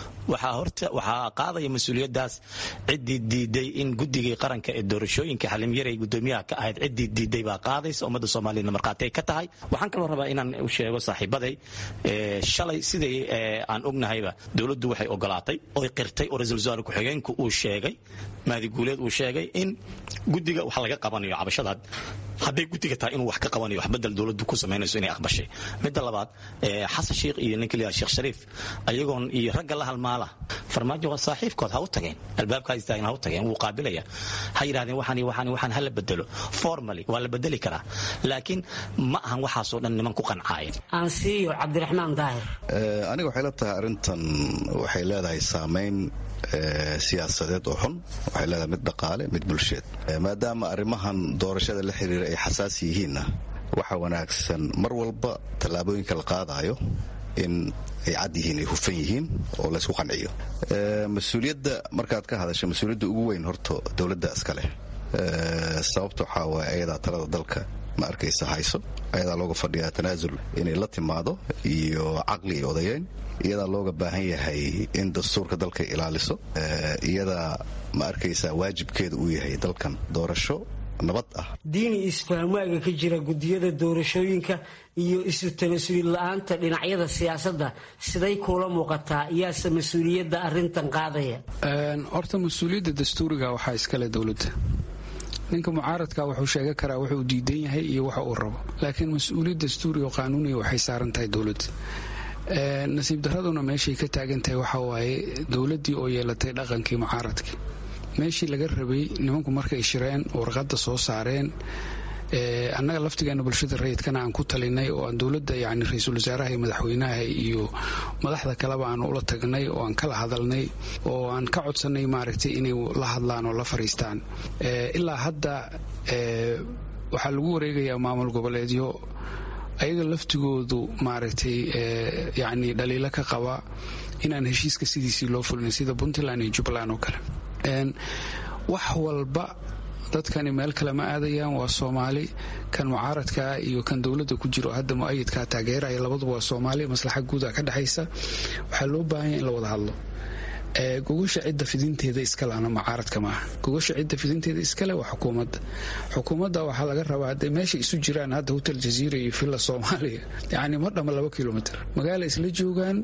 waxaa qaadaya mas-uuliyaddaas ciddii diiday in guddigii qaranka ee doorashooyinka xalimyaray gudoomiyaha ka ahayd ciddii diiday baa qaadaysa. ummadda soomaaliyedna markhaati ay ka tahay. waxaan kaloo rabaa inaan u sheego saaxiibaday shalay siday aan ognahayba dowladdu waxay ogolaatay oy qirtay oo ra-iisul wasaare ku-xigeenku uu sheegay, mahdi guuleed uu sheegay in guddiga wax laga qabanayo cabashadaad hadday guddiga tahay inuu wax ka qabanayo wax bedel dowladdu ku samaynayso inay aqbashay. midda labaad xasan sheikh iyo ninka liyaa sheekh shariif ayagoon iyo ragga la halmaala farmaajo waa saaxiibkood ha u tageen albaabkaa istaageen ha u tageen wuu qaabilaya ha yidhahdeen waxaan hala bedelo formally waa la bedeli karaa laakiin ma ahan waxaasoo dhan niman ku qancaayen. aan siiyo cabdiraxmaan daahir. aniga waxay la tahay arrintan waxay leedahay saamayn siyaasadeed oo xun, waxay leedahay mid dhaqaale mid bulsheed. maadaama arrimahan doorashada la xiriira ay xasaasi yihiinna waxaa wanaagsan mar walba tallaabooyinka la qaadayo in ay cad yihiin ay hufan yihiin oo laysku qanciyo. mas-uuliyadda markaad ka hadasha mas-uuliyadda ugu weyn horta dowladda iska leh. sababta waxaa waaya ayadaa talada dalka ma arkaysa hayso, ayadaa looga fadhiyaa tanaasul inay la timaado iyo caqli iyo odayeyn. iyadaa looga baahan yahay in dastuurka dalka ilaaliso. iyadaa ma arkaysaa waajibkeeda uu yahay dalkan doorasho nabad ah. diini isfahamwaaga ka jira gudiyada doorashooyinka iyo isu tanasuul la'aanta dhinacyada siyaasadda siday kuula muuqataa iyaase mas-uuliyadda arrintan qaadaya? horta mas-uuliyadda dastuuriga waxaa iskale dowladda. ninka mucaaradka wuxuu sheega karaa wuxuu diidan yahay iyo waxa uu rabo, laakiin mas-uuliyad dastuuri oo qaanuuniya waxay saaran tahay dowladda. nasiib daraduna meeshay ka taagan tahay waxaa waaye dowladdii oo yeelatay dhaqankii mucaaradka. meeshii laga rabay nimanku markay shireen warqadda soo saareen, annaga laftigeena bulshada rayidkana aan ku talinay oo aan dowladda yani ra-iisul wasaaraha iyo madaxweynaha iyo madaxda kaleba aan ula tagnay oo aan kala hadalnay oo aan ka codsanay maaragtay inay la hadlaan oo la fariistaan. ilaa hadda waxaa lagu wareegayaa maamul goboleedyo ayaga laftigoodu maaragtay yani dhaliilo ka qaba inaan heshiiska sidiisii loo fulin sida puntland iyo jubbaland oo kale. wax walba dadkani meel kale ma aadayaan, waa soomaali. kan mucaaradkaa iyo kan dowladda ku jiro hadda mu-ayidkaa taageeraya labaduba waa soomaali. maslaxa guuda ka dhexaysa. waxaa loo baahanya in la wada hadlo. gogosha cidda fidinteeda iskale ana mucaaradka maaha. gogosha cidda fidinteeda iskale waa xukuumadda waxaa laga rabaa hadday meesha isu jiraan hadda hotel jaziira iyo villa soomaaliya yacni ma dhama 2 kilomitir magaala isla joogaan.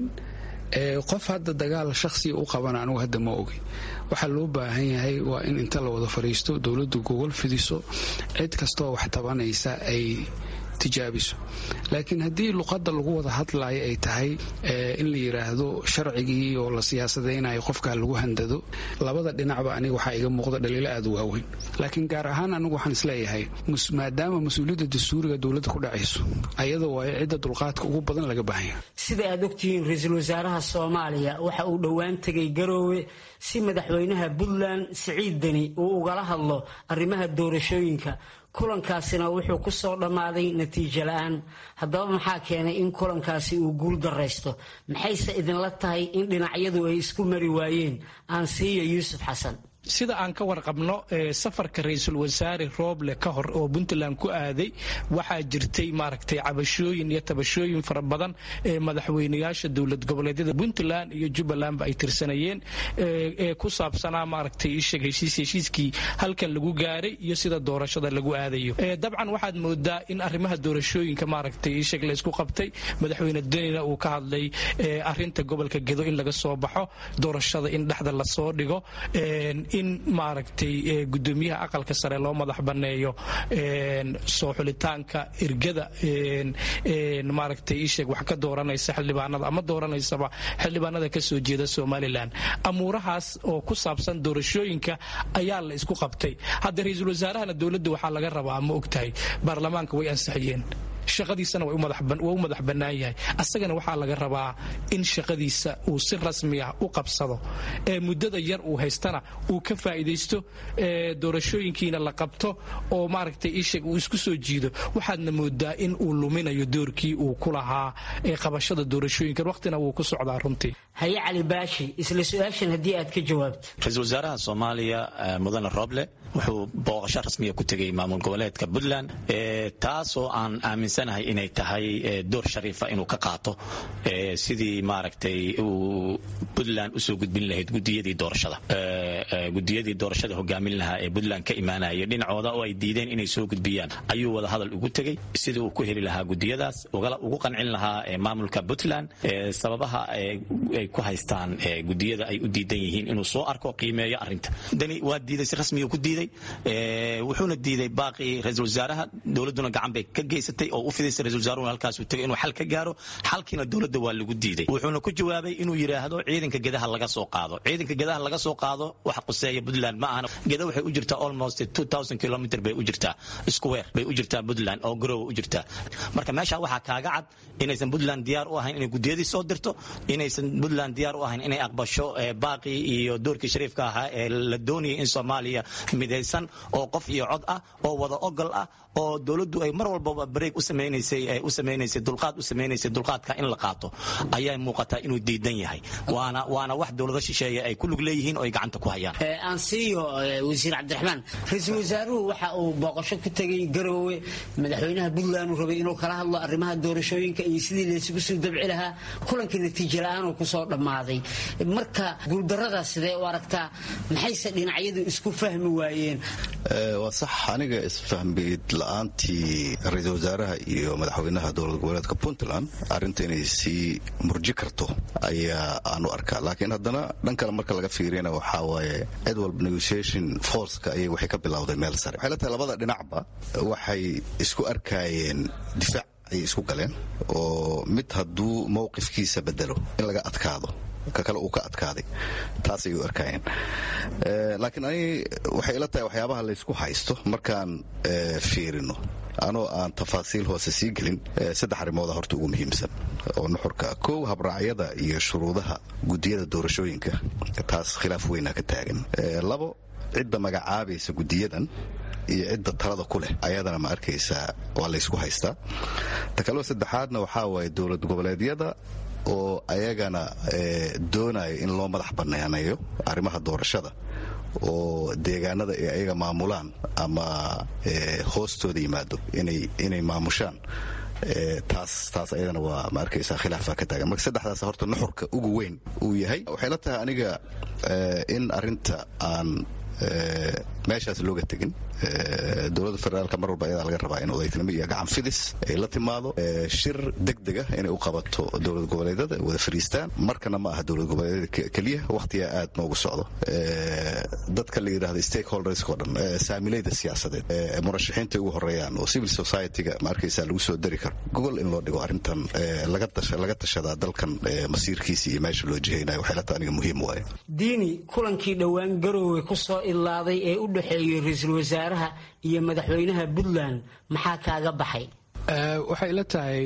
qof hadda dagaal shakhsiya u qabana anugu hadda ma ogi. waxaa loo baahan yahay waa in inta la wada fadhiisto dowladdu gogol fidiso cid kastoo wax tabanaysa ay tijaabiso. laakiin haddii luqadda lagu wada hadlaayo ay tahay in la yidhaahdo sharcigii oo la siyaasadaynayo qofkaa lagu handado, labada dhinacba aniga waxaa iga muuqda dhaliilo aad u waaweyn. laakiin gaar ahaan anigu waxaan isleeyahay maadaama mas-uuliyadda dastuuriga dowladda ku dhacayso ayada waayo cidda dulqaadka ugu badan laga baahanya. sida aad ogtihiin ra-iisul wasaaraha soomaaliya waxa uu dhowaan tegay garoowe si madaxweynaha puntland siciid deni uu ugala hadlo arrimaha doorashooyinka. kulankaasina wuxuu ku soo dhammaaday natiijo la'aan. haddaba maxaa keenay in kulankaasi uu guul daraysto? maxayse idinla tahay in dhinacyadu ay isku mari waayeen? aan siiyo yuusuf xasan. sida aan ka warqabno safarka ra-iisul wasaare Rooble ka hor oo Puntland ku aaday waxaa jirtay maaragtay cabashooyin iyo tabashooyin fara badan ee madaxweynayaasha dowlad goboleedyada Puntland iyo Jubbaland ay tirsanayeen ee ku saabsanaa maaragtay heshiiskii halkan lagu gaaray iyo sida doorashada lagu aadayo. dabcan waxaad moodaa in arrimaha doorashooyinka maaragtay la isku qabtay. madaxweyne Denina uu ka hadlay arrinta gobolka Gedo in laga soo baxo, doorashada in dhexda la soo dhigo, in maaragtay gudoomiyaha aqalka sare loo madax baneeyo soo xulitaanka irgada maaragtay wax ka dooranaysa xildhibaanada ama dooranaysaba xildhibaanada ka soo jeeda Somaliland. amuurahaas oo ku saabsan doorashooyinka ayaa la isku qabtay. hadda ra-iisul wasaarahana dowladda waxaa laga rabaa ma ogtahay baarlamaanka way ansixiyeen, shaqadiisana waa u madax bannaan yahay. asagana waxaa laga rabaa in shaqadiisa uu si rasmi ah u qabsado, muddada yar uu haystana uu ka faa'iidaysto, doorashooyinkiina la qabto oo maaragtay uu isku soo jiido. waxaadna moodaa in uu luminayo doorkii uu ku lahaa qabashada doorashooyinkan. waqtina wuu ku socdaa runtii. haye cali baashi, isla su-aashan haddii aad ka jawaabto. ra-iisul wasaaraha soomaaliya mudane Rooble wuxuu booqasho rasmiya ku tegay maamul goboleedka Puntland, taasoo aan aaminsanahay inay tahay door shariifa inuu ka qaato sidii maaragtay uu Puntland usoo gudbin lahayd gudiyadii doorashada hogaamin lahaa ee Puntland ka imaanaya dhinacooda oo ay diideen inay soo gudbiyaan. ayuu wada hadal ugu tegay sidii uu ku heli lahaa gudiyadaas, ugu qancin lahaa maamulka Puntland sababaha ay ku haystaan gudiyada ay u diidan yihiin inuu soo arko qiimeeyo arrinta. dani waa diiday, si rasmi ku diiday, wuxuuna diiday baaqi ra-iisul wasaaraha. dowladuna gacan bay ka geysatay oo u fidaysa ra-iisul wasaaruhu halkaas uu tagay inuu xal ka gaaro. xalkiina dowladda waa lagu diiday. wuxuuna ku jawaabay inuu yiraahdo ciidanka gedaha laga soo qaado. ciidanka gedaha laga soo qaado waxa quseeya Puntland ma ahana. geda waxay u jirtaa almost 2000 kilometer bay u jirtaa square bay u jirtaa Puntland oo Garowe u jirtaa. marka meesha waxa kaaga cad inaysan Puntland diyaar u ahayn inay gudiyadii soo dirto, inaysan Puntland diyaar u ahayn inay aqbasho baaqi iyo doorkii shariifka ahaa ee la doonayay in Soomaaliya midaysan oo qof iyo cod ah oo wada ogol ah oo dowladdu ay mar walba break u sameeynaysay dulqaadka in la qaato ayaa muuqataa inuu diidan yahay. waana wax dowlada shisheeye ay ku lug leeyihiin oo ay gacanta ku hayaan. aan siiyo wasiir Cabdiraxmaan. ra-iisul wasaaruhu waxa uu booqasho ku tegay Garowe, madaxweynaha Puntland uu rabay inuu kala hadlo arrimaha doorashooyinka iyo sidii la isugu soo dabci lahaa. kulankii natiijo la'aan uu ku soo dhammaaday. marka guuldarrada sidee u aragtaa? maxayse dhinacyadu isku fahmi waayeen? waa sax, aniga isfahmid la'aantii ra-iisul wasaaraha iyo madaxweynaha dowlad goboleedka Puntland arrinta inay sii murji karto ayaa aanu arkaa. laakiin haddana dhan kale marka laga fiiriyana waxaa waaye cid walba negotiation forceka ayay waxay ka bilowday meel sare. waxay la tahay labada dhinacba waxay isku arkaayeen difaac ayay isku galeen oo mid hadduu mowqifkiisa bedelo in laga adkaado ka kale uu ka adkaaday, taasay u arkaayeen. laakiin ani waxay ila tahay waxyaabaha laysku haysto markaan fiirino anoo aan tafaasiil hoose sii gelin 3 arrimooda horta ugu muhiimsan oo nuxurka. kow, habraacyada iyo shuruudaha gudiyada doorashooyinka, taas khilaaf weyna ka taagan. 2, cidda magacaabaysa gudiyadan iyo cidda talada ku leh ayadana ma arkaysaa waa laysku haystaa. ta kaloo 3aadna waxaa waaye dowlad goboleedyada oo ayagana doonaya in loo madax banaaneeyo arrimaha doorashada oo deegaanada ay ayaga maamulaan ama hoostooda yimaado inay maamushaan taas ayadana waa ma arkaysaa khilaafaa ka taagan marka saddexdaas horta nuxurka ugu weyn uu yahay waxay la tahay aniga in arinta aan meeshaas looga tegin dowladda federaalka mar walba ayadaa laga rabaa in odaytinimo iyo gacan fidis ay la timaado shir degdega inay u qabato dowlad goboleedyada wada fadhiistaan markana ma aha dowlad goboleedyada keliya wakhtigaa aad noogu socdo dadka la yidhahda stakeholdersko dhan saamilayda siyaasadeed murashaxiinta ugu horeeyaan oo civil society-ga ma arkaysaa lagu soo dari karo gogol in loo dhigo arrintan laga tashadaa dalkan masiirkiisa iyo meesha loo jihaynayo waxay la tahay aniga muhiim waaye diini kulankii dhowaan garoowe ku soo ilaaday ee u dhexeeyey ra-iisul wasaaraha iyo madaxweynaha puntland maxaa kaaga baxay waxay la tahay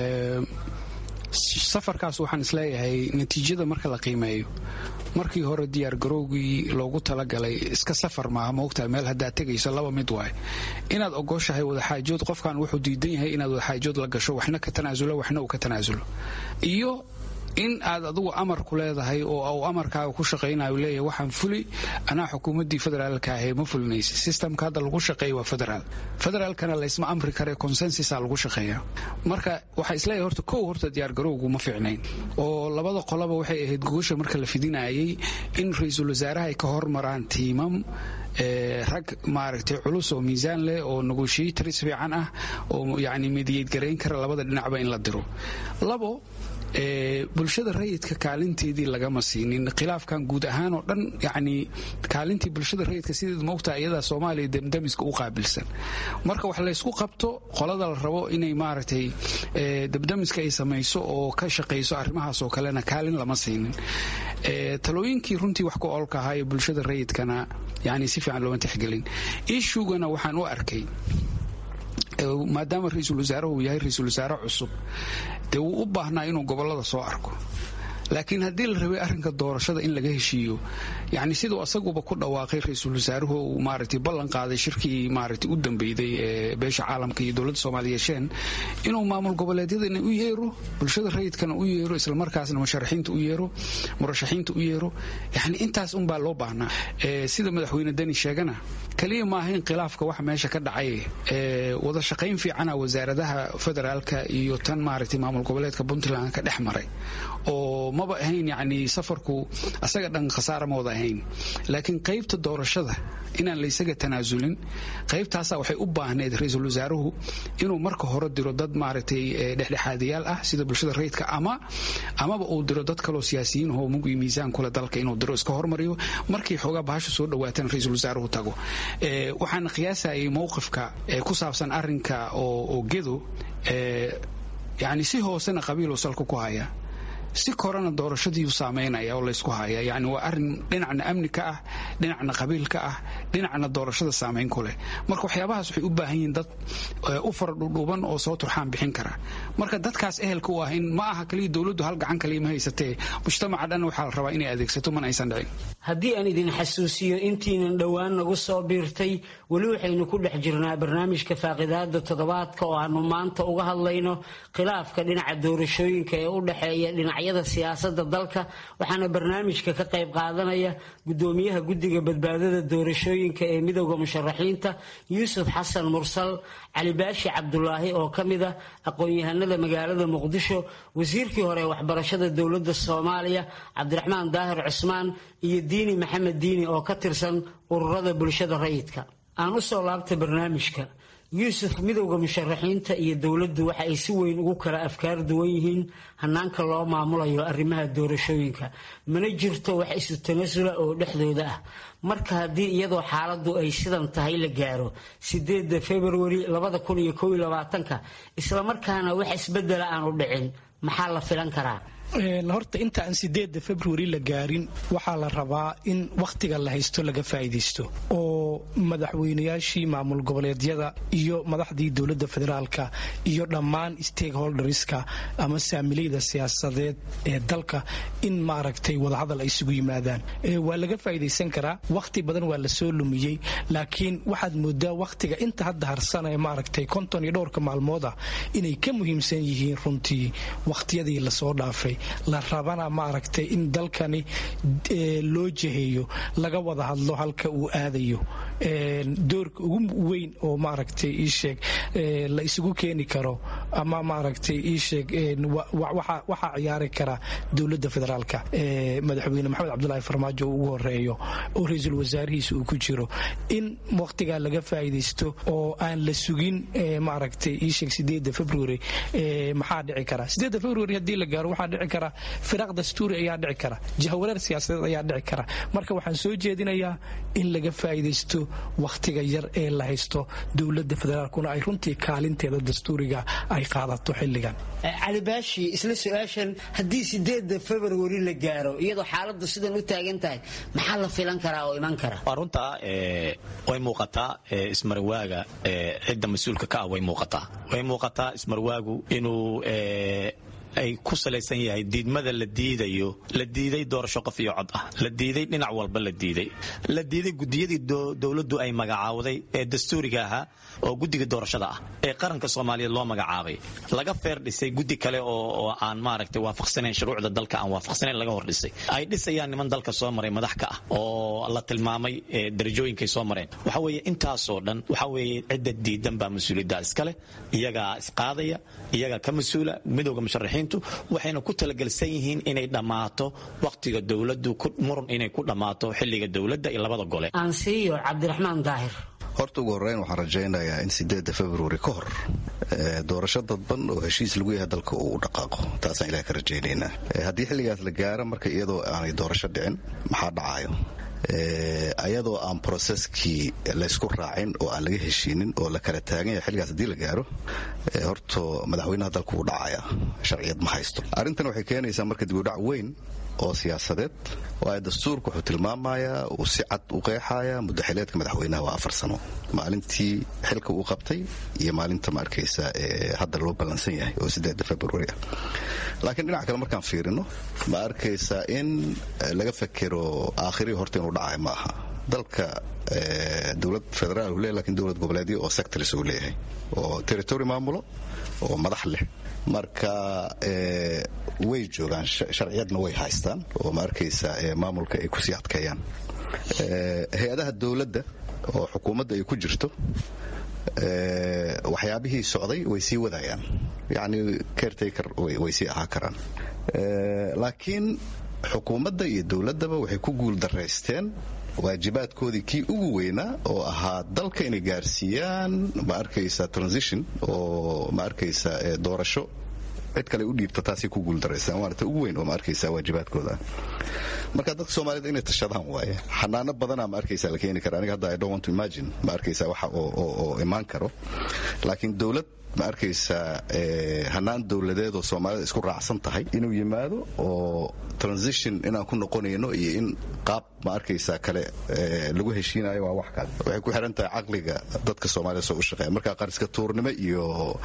safarkaas waxaan isleeyahay natiijada marka la qiimeeyo markii hore diyaargarowgii loogu talagalay iska safar maaha maogtahay meel haddaad tegayso laba mid waaye inaad ogoshahay wadaxaajood qofkan wuxuu diidan yahay inaad wadaxaajood la gasho waxna ka tanaasulo waxna uu ka tanaasulo iyo in aad adugu amar ku leedahay oo uu amarkaaga ku shaqaynayo leeyahay waxaan fuli anaa xukuumaddii federaalka ahee ma fulinaysa systemka hadda lagu shaqeeya waa federaalkana laysma amri kare consensusa lagu shaqeeya marka waxaa isleeyahay horta diyaargarowgu ma fiicnayn oo labada qolaba waxay ahayd gogosha marka la fidinayay in ra-iisul wasaaraha ay ka hormaraan tiimam rag maaragtay culus oo miisaan leh oo negotiators fiican ah oo yacni mediate garayn kara labada dhinacba in la diro labo bulshada rayidka kaalinteedii lagama siinin khilaafkan guud ahaan oo dhan yacni kaalintii bulshada rayidka sideed moogtaa iyadaa soomaaliya damdamiska u qaabilsan marka wax laysku qabto qolada la rabo inay maaragtay damdamiska ay samayso oo ka shaqayso arrimahaas oo kalena kaalin lama siinin talooyinkii runtii wax ku oolka ahaa ee bulshada rayidkana yacni si fiican looma tixgelin ishugana waxaan u arkay maadaama ra-iisul wasaaruhu uu yahay ra-iisul wasaare cusub dee wuu u baahnaa inuu gobollada soo arko laakiin haddii la rabay arrinka doorashada in laga heshiiyo yacni siduu asaguba ku dhawaaqay ra-iisul wasaaruhu uu maaragtay ballan qaaday shirkii maaragtay u dambeeyday ee beesha caalamka iyo dowladda Soomaaliya yeesheen inuu maamul goboleedyadana u yeero bulshada rayidkana u yeero isla markaasna murashaxiinta u yeero yacni intaas un baa loo baahnaa sida madaxweyne Dani sheegana kaliya ma ahayn khilaafka wax meesha ka dhacay wada shaqayn fiicana wasaaradaha federaalka iyo tan maaragtay maamul goboleedka Puntland ka dhex maray oo maba ahayn yacni safarku asaga dhan khasaare ma wada ahayn laakiin qaybta doorashada inaan la isaga tanaasulin qaybtaasa waxay u baahneed ra-iisul wasaaruhu inuu marka hore diro dad maaragtay dhexdhexaadiyaal ah sida bulshada rayidka amaba uu diro dad kaloo siyaasiyiin oo mug iyo miisaan kule dalka inuu diro iska hormariyo markii xoogaa bahasha soo dhawaatan ra-iisul wasaaruhu tago waxaan qiyaasayay mowqifka ku saabsan arrinka oo gedo yacni si hoosena qabiil uu salka ku haya si korana doorashadii uu saameynaya oo laysku haya yacni waa arrin dhinacna amni ka ah dhinacna qabiil ka ah dhinacna doorashada saameyn ku leh marka waxyaabahaas waxay u baahan yihiin dad u faradhudhuuban oo soo turxaan bixin kara marka dadkaas ehelka u ah in ma aha kaliya dowladdu hal gacan kaliya ma haysatee mujtamaca dhan waxaa la rabaa inay adeegsato mana aysan dhicin haddii aan idin xasuusiyo intiinan dhowaan nagu soo biirtay weli waxaynu ku dhex jirnaa barnaamijka faaqidaada toddobaadka oo aanu maanta uga hadlayno khilaafka dhinaca doorashooyinka ee u dhexeeya dhinacyada siyaasadda dalka waxaana barnaamijka ka qayb qaadanaya gudoomiyaha guddiga badbaadada doorashooyinka ee midowda musharaxiinta yuusuf xasan mursal cali baashi cabdulaahi oo ka mid ah aqoon-yahanada magaalada muqdisho wasiirkii hore waxbarashada dowladda soomaaliya cabdiraxmaan daahir cusmaan iyo diini maxamed diini oo ka tirsan ururada bulshada rayidka aan u soo laabtay barnaamijka yuusuf midowda musharaxiinta iyo dowladdu waxa ay si weyn ugu kala afkaar duwan yihiin hanaanka loo maamulayo arrimaha doorashooyinka mana jirto wax isu tanasula oo dhexdooda ah marka haddii iyadoo xaaladdu ay sidan tahay la gaaro 8 February 2021 isla markaana wax isbedela aanu dhicin maxaa la filan karaa horta inta aan 8 February la gaarin waxaa la rabaa in wakhtiga la haysto laga faa'iideysto oo madaxweynayaashii maamul goboleedyada iyo madaxdii dowladda federaalka iyo dhammaan stakeholderska ama saamilayda siyaasadeed ee dalka in maaragtay wadahadal ay isugu yimaadaan waa laga faa'iideysan karaa wakhti badan waa la soo lumiyey laakiin waxaad moodaa wakhtiga inta hadda harsan ee maaragtay 50 iyo dhowrka maalmood ah inay ka muhiimsan yihiin runtii wakhtiyadii la soo dhaafay la rabana maaragtay in dalkani loo jeheeyo laga wada hadlo halka uu aadayo doorka ugu weyn oo maaragtay ii sheeg la isugu keeni karo ama maaragtay ii sheeg waxaa ciyaari kara dowladda federaalka madaxweyne maxamed cabdulaahi farmaajo ugu horeeyo oo ra-iisul wasaarihiisa uu ku jiro in waqtigaa laga faa'iidaysto oo aan la sugin maaragtay ii sheeg 8 February maxaa dhici kara 8 February haddii la gaaro waxaa dhici kara firaaq dastuuri ayaa dhici kara jahawareer siyaasadeed ayaa dhici kara marka waxaan soo jeedinayaa in laga faa'iidaysto waqtiga yar ee la haysto dowladda federaalkuna ay runtii kaalinteeda dastuuriga ay qaadato xilligan cali baashi isla su-aashan haddii 8 February la gaaro iyadoo xaaladdu sidan u taagan tahay maxaa la filan karaa oo iman kara waa runtaa way muuqataa ismarwaaga cidda mas-uulka ka ah way muuqataa ismarwaagu inuu ay ku salaysan yahay diidmada la diiday doorasho qof iyo cod ah la diiday dhinac walba la diiday gudiyadii dowladdu ay magacaawday ee dastuuriga ahaa oo guddiga doorashada ah ee qaranka Soomaaliyeed loo magacaabay laga feer dhisay guddi kale oo aan maaragtay waafaqsanayn shuruucda dalka aan waafaqsanayn laga hor dhisay ay dhisayaan niman dalka soo maray madax ka ah oo la tilmaamay darajooyinkay soo mareen waxa weeye intaas oo dhan waxa weeye cidda diidan baa mas'uuliyadda iskale iyaga isqaadaya iyaga ka mas'uula midowga musharaxiin waxayna ku talagalsan yihiin inay dhammaato waqtiga dowladdu muran inay ku dhammaato xilliga dowladda iyo labada gole aan siiyo cabdiraxmaan daahir horta ugu horreyn waxaan rajaynayaa in 8 February ka hor doorasho dadban oo heshiis lagu yahay dalka uu dhaqaaqo taasaan ilaahay ka rajaynaynaa haddii xilligaas la gaaro marka iyadoo aanay doorasho dhicin maxaa dhacayo ayadoo aan processkii laysku raacin oo aan laga heshiinin oo la kala taagan yahay xilligaas haddii la gaaro horta madaxweynaha dalku uu dhacaya sharciyad ma haysto arrintan waxay keenaysaa marka dib u dhac weyn oo siyaasadeed oo ay dastuurku wuxuu tilmaamayaa uu si cad u qeexayaa muddaxileedka madaxweynaha waa 4 sano maalintii xilka uu qabtay iyo maalinta ma arkaysa hadda loo ballansan yahay oo 8 February laakiin dhinaca kale markaan fiirino ma arkaysaa in laga fakero aakhiri horta inuu dhacay ma aha dalka dowlad federaal uu leeyahay laakiin dowlad goboleedyo oo sectors uu leeyahay oo territory maamulo oo madax leh marka way joogaan sharciyadna way haystaan oo ma arkaysa maamulka ay ku sii adkeeyaan hay-adaha dowladda oo xukuumadda ay ku jirto waxyaabihii socday way sii wadayaan yacni caretaker way sii ahaa karaan laakiin xukuumadda iyo dowladdaba waxay ku guul daraysteen waajibaadkoodii kii ugu weynaa oo ahaa dalka inay gaarsiiyaan ma arkaysa transition oo ma arkaysa doorasho cid kale u dhiibta taasay ku guuldaraysan waana ugu weyn oo ma arkaysa waajibaadkooda marka dadka Soomaalida inay tashadaan waaye xanaano badan ma arkaysa la keeni kara aniga hadda I don't want to imagine ma arkaysa waxa oo imaan karo laakiin dawlad ma arkaysa hanaan dawladeed oo Soomaalida isku raacsan tahay inuu yimaado oo transition inaan ku noqonayno iyo in qaab ma arkaysa kale lagu heshiinayo waa wax kale waxay ku xiran tahay aqliga dadka Soomaalida soo u shaqeeya marka qariska tuurnimo iyo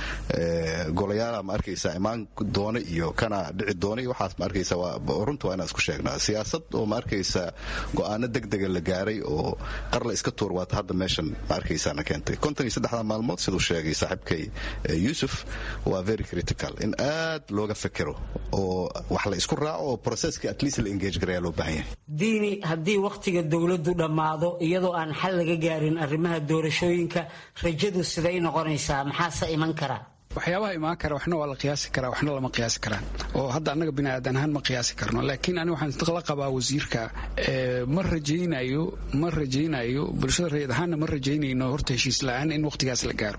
golayaal ma arkaysa imaan doona iyo kana dhici doona waxaas ma arkaysa waa runtii waa inaan isku sheegnaa siyaasad oo ma arkaysa go'aano degdeg la gaaray oo qarla iska tuur waata hadda meeshan ma arkaysa na keentay 53 maalmood sidoo sheegay saaxiibkay Yusuf waa very critical in aad looga fakiro oo wax la isku raaco oo processka at least la engage gareeyo loo baahan yahay diini haddii waqtiga dawladdu dhamaado iyadoo aan xal laga gaarin arrimaha doorashooyinka rajadu siday noqonaysaa maxaa iman kara waxyaabaha imaan kara waxna waa la qiyaasi karaa waxna lama qiyaasi karaan oo hadda annaga bini'aadan ahaan ma qiyaasi karno laakiin ani waxaan la qabaa wasiirka ma rajaynayo bulshada rayid ahaanna ma rajaynayno horta heshiis la'aan in waqtigaas la gaaro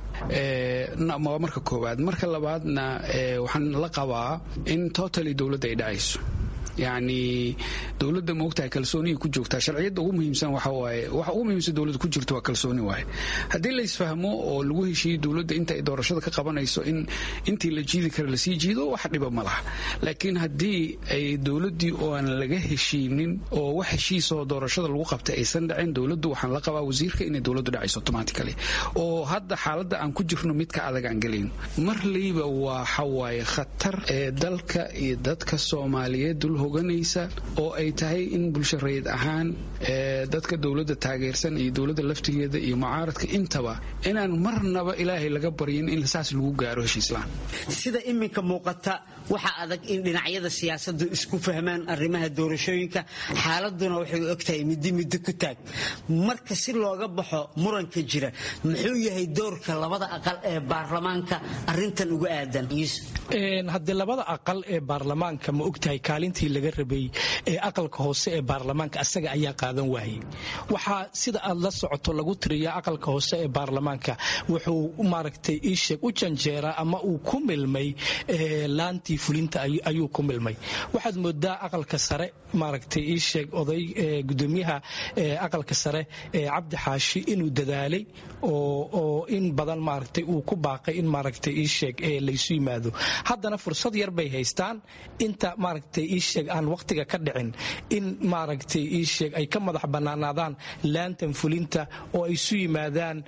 waa marka koowaad marka labaadna waxaan la qabaa in totally dowladda ay dhacayso يعني dawladda moogtahay kalsooniga ku joogtaa sharciyada ugu muhiimsan waxa ugu muhiimsan dawladda ku jirto waa kalsooni waaye hadii la isfahmo oo lagu heshiiyo dawladda inta ay doorashada ka qabanayso in intii la jiidi karo la sii jiido wax dhiba ma laha laakiin hadii ay dawladdii oo aan laga heshiinin oo wax heshiis oo doorashada lagu qabtay aysan dhacin dawladdu waxaan la qabaa wasiirka inay dawladdu dhacayso automatically oo hadda xaaladda aan ku jirno mid ka adag aan galayno marliiba waa xawaaye khatar ee dalka iyo dadka Soomaaliyeed hoganaysa oo ay ay tahay in bulsho rayid ahaan dadka dowladda taageersan iyo dowladda laftigeeda iyo mucaaradka intaba inaan marnaba ilaahay laga baryin in saas lagu gaaro heshiislaan. Sida iminka muuqata waxa adag in dhinacyada siyaasaddu isku fahmaan arrimaha doorashooyinka, xaaladuna waxay u ogtahay midi ku taag. Marka si looga baxo muranka jira, muxuu yahay doorka labada aqal ee baarlamaanka arrintan uga aadan? haddii labada aqal ee baarlamaanka ma ogtahay kaalintii laga rabay ee aqalka hoose ee baarlamaanka asaga ayaa qaadan waayay. waxaa sida aad la socoto lagu tiriyaa aqalka hoose ee baarlamaanka wuxuu maaragtay iisheeg u janjeeraa ama uu ku milmay laantii fulinta ayuu ku milmay. waxaad moodaa aqalka sare maaragtay iisheeg oday gudoomiyaha aqalka sare cabdi xaashi inuu dadaalay oo in badan maaragtay uu ku baaqay in maaragtay iisheeg laysu yimaado. haddana fursad yar bay haystaan inta maaragtay iisheeg aan waqtiga ka dhicin in maaragtay iisheeg ay ka madax bannaanaadaan laantan fulinta oo ay isu yimaadaan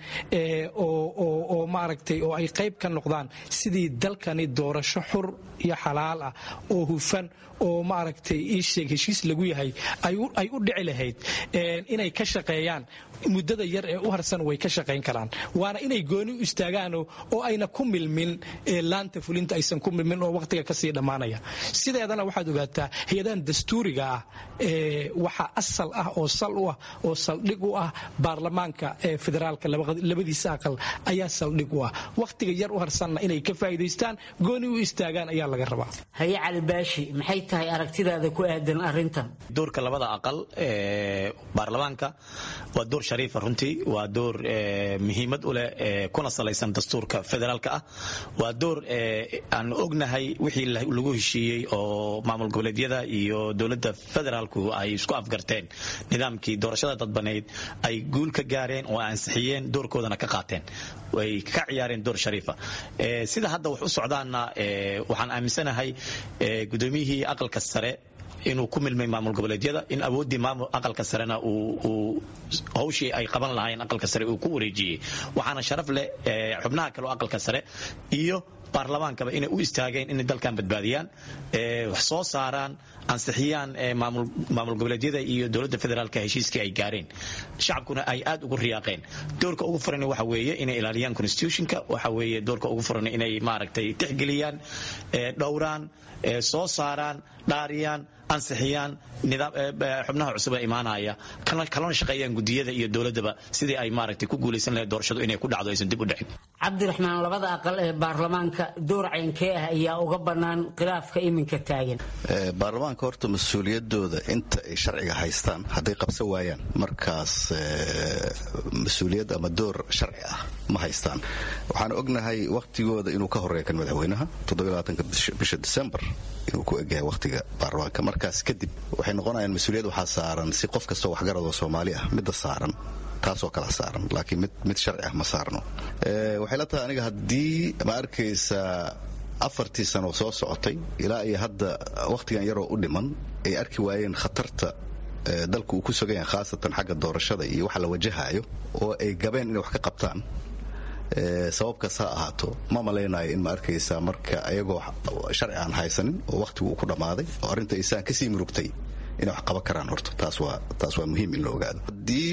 oo maaragtay oo ay qayb ka noqdaan sidii dalkani doorasho xur iyo xalaal ah oo hufan oo maaragtay iisheeg heshiis lagu yahay ay u dhici lahayd inay ka shaqeeyaan muddada yar ee u harsan way ka shaqayn karaan. waana inay gooni u istaagaan oo ayna ku milmin laanta fulinta aysan ku milmin oo waqtiga kasii dhammaanaya. sideedana waxaad ogaataa hay-adahan dastuuriga ah waxa asal ah oo sal u ah oo saldhig u ah baarlamaanka federaalka labadiisa aqal ayaa saldhig u ah. waqtiga yar u harsanna inay ka faa'iidaystaan gooni u istaagaan ayaa laga rabaa. Haye Cali Baashi, maxay tahay aragtidaada ku aadan arrintan? doorka labada aqal ee baarlamaanka waa door shariif runtii, waa door muhiimad u leh kuna salaysan dastuurka federaalka ah. waa door aan ognahay wixii lagu heshiiyey oo maamul goboleedyada iyo dowladda federaalku ay isku afgarteen nidaamkii doorashada dadbaneyd ay guul ka gaareen oo ansixiyeen doorkoodana ka qaateen. way ka ciyaareen door shariifa. sida hadda wax u socdaana waxaan aaminsanahay gudoomiyihii aqalka sare inuu ku milmay maamul goboleedyada, in awooddii aqalka sarena uu hawshii ay qaban lahaayeen aqalka sare uu ku wareejiyey. waxaana sharaf leh xubnaha kale oo aqalka sare iyo baarlamaankaba inay u istaageen inay dalkan badbaadiyaan, wax soo saaraan, ansixiyaan maamul goboleedyada iyo dowladda federaalka heshiiskii ay gaareen. shacabkuna ay aad ugu riyaaqeen. doorka ugu furan waxa weeye inay ilaaliyaan constitutionka, waxa weeye doorka ugu furan inay maaragtay tixgeliyaan, dhowraan, soo saaraan, dhaariyaan, ansixiyaan xubnaha cusub ee imaanaya, kalana shaqeeyaan gudiyada iyo dowladaba sidii ay maaragtay ku guulaysan lahayd doorashadu inay ku dhacdo aysan dib u dhicin. Cabdiraxmaan, labada aqal ee baarlamaanka door caynkee ah ayaa uga bannaan khilaafka iminka taagan? baarlamaanka horta mas-uuliyadooda inta ay sharciga haystaan hadday qabsan waayaan markaas mas-uuliyad ama door sharci ah ma haystaan. waxaan ognahay waqtigooda inuu ka horeeya kan madaxweynaha 27 bisha December inuu ku egyahay waqtiga baarlamaanka. markaas kadib waxay noqonayaan mas-uuliyad waxaa saaran si qof kastoo waxgaradoo Soomaali ah midda saaran taasoo kala saaran, laakiin mid sharci ah ma saarno. waxay la tahay aniga haddii ma arkaysa 4 sano soo socotay ilaa iyo hadda waqtigan yaroo u dhiman ay arki waayeen khatarta dalku uu ku sugan yahay, khaasatan xagga doorashada iyo waxa la wajahayo, oo ay gabeen inay wax ka qabtaan. sababkaas ha ahaato ma malaynayo in ma arkaysa marka ayagoo sharci aan haysanin oo waqtigu ku dhammaaday oo arrinta isaan kasii murugtay inay wax qaban karaan. horta taas waa muhiim in la ogaado. haddii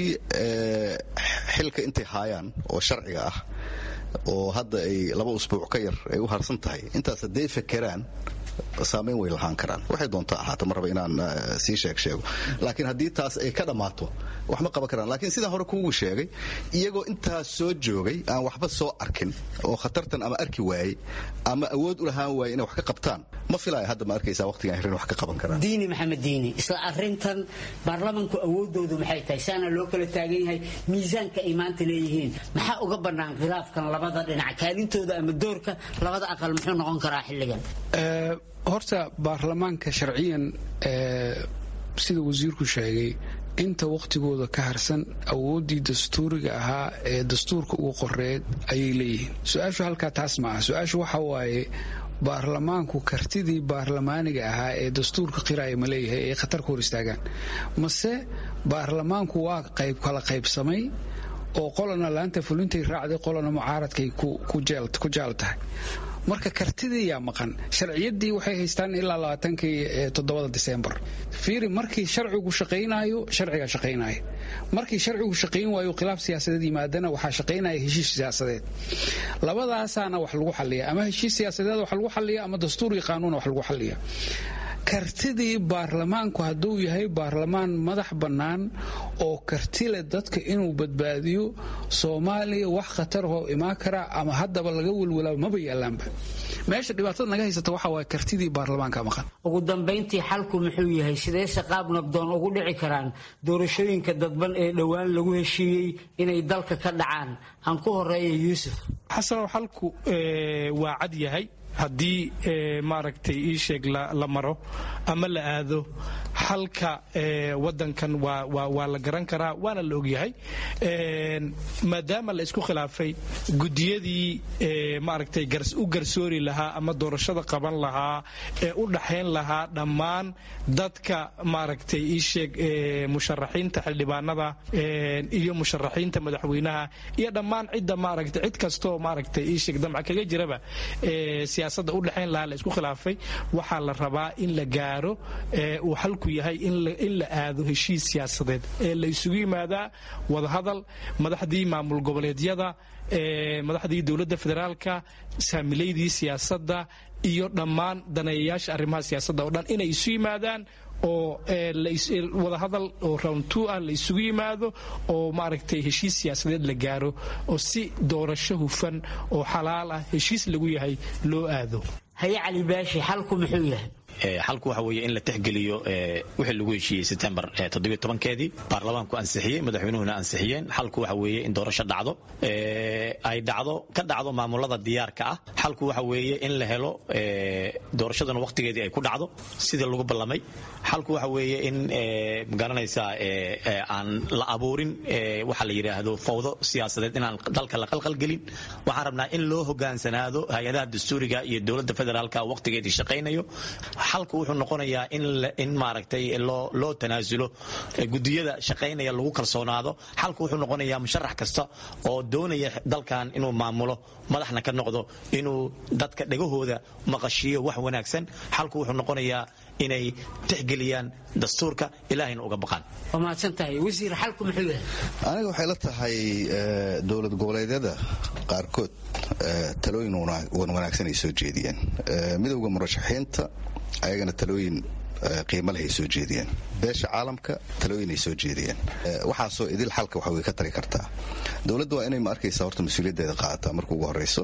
xilka intay haayaan oo sharciga ah oo hadda ay 2 usbuuc ka yar ay u harsan tahay, intaas hadday fakeraan saamayn way lahaan karaan. waxay doontaa ahaata ma raba inaan sii sheego, laakiin haddii taas ay ka dhammaato wax ma qaban karaan. laakiin sidaan hore kuugu sheegay, iyagoo intaas soo joogay aan waxba soo arkin oo khatartan ama arki waayey ama awood u lahaan waayey inay wax ka qabtaan, ma filaayo hadda ma arkaysaa waqtigan hirin wax ka qaban karaan. Diini Maxamed Diini, isla arrintan baarlamaanku awoodoodu maxay tahay? saana loo kala taagan yahay, miisaanka ay maanta leeyihiin maxaa uga bannaan khilaafkan labada dhinac? kaalintooda ama doorka labada aqal muxuu noqon karaa xilligan? horta baarlamaanka sharciyan sida wasiirku sheegay inta waqtigooda ka harsan awooddii dastuuriga ahaa ee dastuurka ugu qoreed ayay leeyihiin. su-aashu halkaa taas ma aha. su-aashu waxa waaye baarlamaanku kartidii baarlamaaniga ahaa ee dastuurka qiraaya ma leeyahay ee khatar ka hor istaagaan, mase baarlamaanku waa kala qaybsamay oo qolana laanta fulintay raacday qolana mucaaradkay ku jaal tahay. marka kartidii yaa maqan. sharciyadii waxay haystaan ilaa 27 December. fiiri markii sharcigu shaqeynayo sharciga shaqeynaya, markii sharcigu shaqeyn waayo khilaaf siyaasadeed yimaadana waxaa shaqeynaya heshiis siyaasadeed. labadaasaana wax lagu xalliya, ama heshiis siyaasadeed wax lagu xalliya ama dastuur iyo qaanuun wax lagu xalliya. kartidii baarlamaanku hadduu yahay baarlamaan madax bannaan oo kartile dadka inuu badbaadiyo, Soomaaliya wax khatar oo imaan kara ama haddaba laga walwalaabo maba yaalaanba. meesha dhibaatada naga haysata waxa waa kartidii baarlamaanka maqan. ugu dambeyntii xalku muxuu yahay? sidee qaab nabdoon ugu dhici karaan doorashooyinka dadban ee dhowaan lagu heshiiyey inay dalka ka dhacaan? aan ku horeeyo Yuusuf. xasan, xalku waa cad yahay. haddii maaragtay ii sheeg la maro ama la aado xalka wadankan waa la garan karaa, waana la ogyahay. maadaama la isku khilaafay gudiyadii maaragtay u garsoori lahaa ama doorashada qaban lahaa ee u dhaxayn lahaa dhammaan dadka maaragtay ii sheeg musharaxiinta xildhibaanada iyo musharaxiinta madaxweynaha iyo dhammaan cidda maaragtay cid kastoo maaragtay ii sheeg damca kaga jiraba siyaasadda u dhaxayn lahaa la isku khilaafay. waxaa la rabaa in la gaaro uu xalku yahay in la aado heshiis siyaasadeed ee la isugu yimaadaa wadahadal madaxdii maamul goboleedyada, madaxdii dowladda federaalka, saamileydii siyaasadda iyo dhammaan daneeyayaasha arrimaha siyaasadda oo dhan inay isu yimaadaan oo wadahadal oo round 2 ah la isugu yimaado oo maaragtay heshiis siyaasadeed la gaaro oo si doorasho hufan oo xalaal ah heshiis lagu yahay loo aado. haye Cali Baashi, xalku muxuu yahay? xalku waxa weeye in la tixgeliyo wixii lagu heshiiyey September 17keedii baarlamaanku ansixiyey, madaxweynuhuna ansixiyeen. xalku waxa weeye in doorasho dhacdo, ay ka dhacdo maamulada diyaarka ah. xalku waxa weeye in la helo doorashadana waqtigeedii ay ku dhacdo sidii lagu ballamay. xalku waxa weeye in magaranaysaa aan la abuurin waxa la yiraahdo fawdo siyaasadeed, inaan dalka la qalqalgelin. waxaan rabnaa in loo hogaansanaado hay'adaha dastuuriga iyo dowladda federaalka waqtigeedii shaqeynayo. xalku wuxuu noqonayaa in maaragtay loo tanaasulo gudiyada shaqaynaya, lagu kalsoonaado. xalku wuxuu noqonayaa musharax kasta oo doonaya dalkan inuu maamulo, madaxna ka noqdo, inuu dadka dhagahooda maqashiyo wax wanaagsan. xalku wuxuu noqonayaa inay tixgeliyaan dastuurka, ilaahayna uga baqaan. waa mahadsantahay wasiir. xalku muxuu yahay? aniga waxay la tahay dowlad goboleedyada qaarkood talooyin wanaagsan ay soo jeediyeen. midowda murashaxiinta ayagana talooyin qiimo leh ay soo jeediyeen. beesha caalamka talooyin ay soo jeediyeen. waxaasoo idil xalka waxa way ka tari kartaa. dowladda waa inay ma arkaysaa horta mas-uuliyaddeeda qaadataa marka ugu horrayso,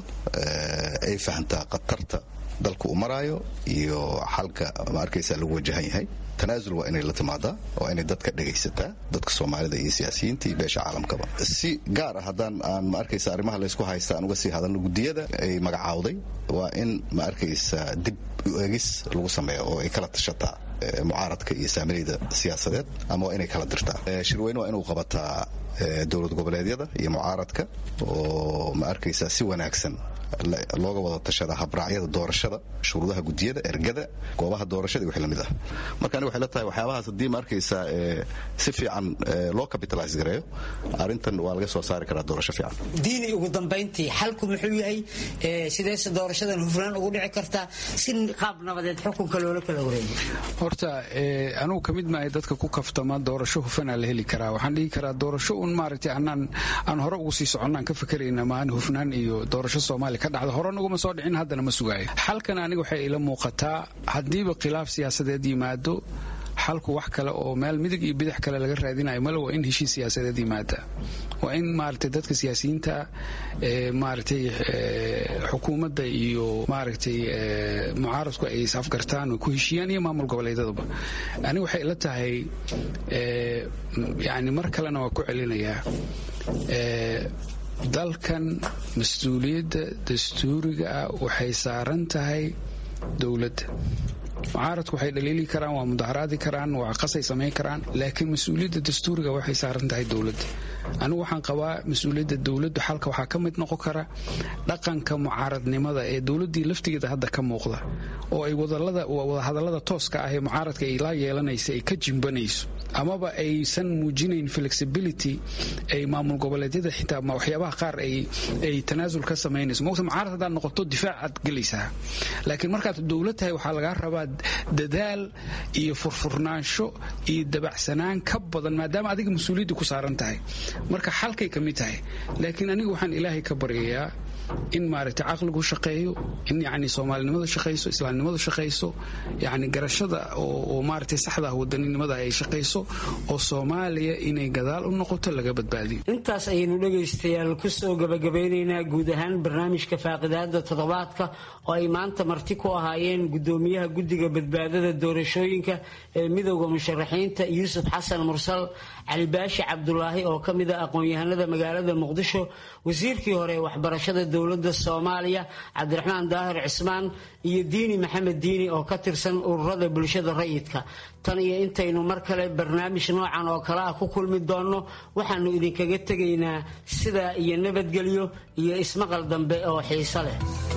ay fahantaa khatarta dalku u maraayo iyo xalka ma arkaysaa lagu wajahan yahay. tanaasul waa inay la timaadaa, waa inay dadka dhegaysataa, dadka Soomaalida iyo siyaasiyiinta iyo beesha caalamkaba. si gaar ah haddaan aan ma arkaysaa arrimaha la isku haysta aan uga sii hadalno, gudiyada ay magacaawday waa in ma arkaysaa dib u eegis lagu sameeyo oo ay kala tashataa mucaaradka iyo saamileyda siyaasadeed, ama waa inay kala dirtaa. shirweyne waa inuu qabataa dowlad goboleedyada iyo mucaaradka oo ma arkaysaa si wanaagsan looga wada tashada habraacyada doorashada, shuruudaha gudiyada, ergada, goobaha doorashada iyo wixii lamid ah. marka aniga waxay la tahay waxyaabahaas haddii ma arkaysaa si fiican loo capitalize gareeyo, arrintan waa laga soo saari karaa doorasho fiican. diini, ugu dambeyntii xalku muxuu yahay? sideese doorashadan hufnaan ugu dhici kartaa si qaab nabadeed xukunka loola kala wareego? horta anugu ka mid maahay dadka ku kaftama doorasho hufanaa la heli karaa. waxaan dhihi karaa doorasho un maaragtay aan hore ugu sii soconnaan ka fakerayna maan hufnaan iyo doorasho Soomaaliya ka dhacda hore naguma soo dhicin, haddana ma sugaayo. xalkan aniga waxay ila muuqataa haddiiba khilaaf siyaasadeed yimaado, xalku wax kale oo meel midig iyo bidix kale laga raadinayo male, waa in heshiis siyaasadeed yimaada. waa in maaragtay dadka siyaasiyiinta maaragtay xukuumadda iyo maaragtay mucaaradku ay isafgartaan oo ku heshiiyaan, iyo maamul goboleedyadaba. aniga waxay ila tahay yani mar kalena waa ku celinayaa, dalkan mas-uuliyadda dastuuriga ah waxay saaran tahay dowladda. mucaaradku waxay dhaliili karaan, waa mudaharaadi karaan, waa qasay samayn karaan, laakiin mas-uuliyadda dastuuriga waxay saaran tahay dowladda. anigu waxaan qabaa mas-uuliyadda dowladdu xalka waxaa ka mid noqon kara dhaqanka mucaaradnimada ee dowladdii laftigeeda hadda ka muuqda, oo ay wadahadallada tooska ah ee mucaaradka ay la yeelanaysa ay ka jimbanayso, amaba aysan muujinayn flexibility ay maamul goboleedyada xitaa waxyaabaha qaar ay tanaasul ka samaynayso. mogta mucaarad haddaad noqoto difaacaad gelaysaa, laakiin markaad dowlad tahay waxaa lagaa rabaa dadaal iyo furfurnaansho iyo dabacsanaan ka badan, maadaama adiga mas-uuliyadda ku saaran tahay. marka xalkay ka mid tahay, laakiin aniga waxaan ilaahay ka baryayaa in maaragtay caqligu shaqeeyo, in yacni soomaalinimadu shaqayso, islaamnimadu shaqayso, yacni garashada oo maaragtay saxda ah wadaninimada ay shaqayso, oo Soomaaliya inay gadaal u noqoto laga badbaadiyo. intaas ayaynu dhegaystayaal ku soo gabagabeynaynaa guud ahaan barnaamijka faaqidaada toddobaadka oo ay maanta marti ku ahaayeen gudoomiyaha guddiga badbaadada doorashooyinka ee midowda musharaxiinta Yuusuf Xasan Mursal, Cali Baashi Cabdulaahi oo ka mid ah aqoon-yahanada magaalada Muqdisho, wasiirkii hore waxbarashada dowladda Soomaaliya Cabdiraxmaan Daahir Cismaan, iyo Diini Maxamed Diini oo ka tirsan ururada bulshada rayidka. tan iyo intaynu mar kale barnaamij noocan oo kale ah ku kulmi doonno, waxaanu idinkaga tegaynaa sidaa iyo nabadgelyo iyo ismaqal dambe oo xiiso leh.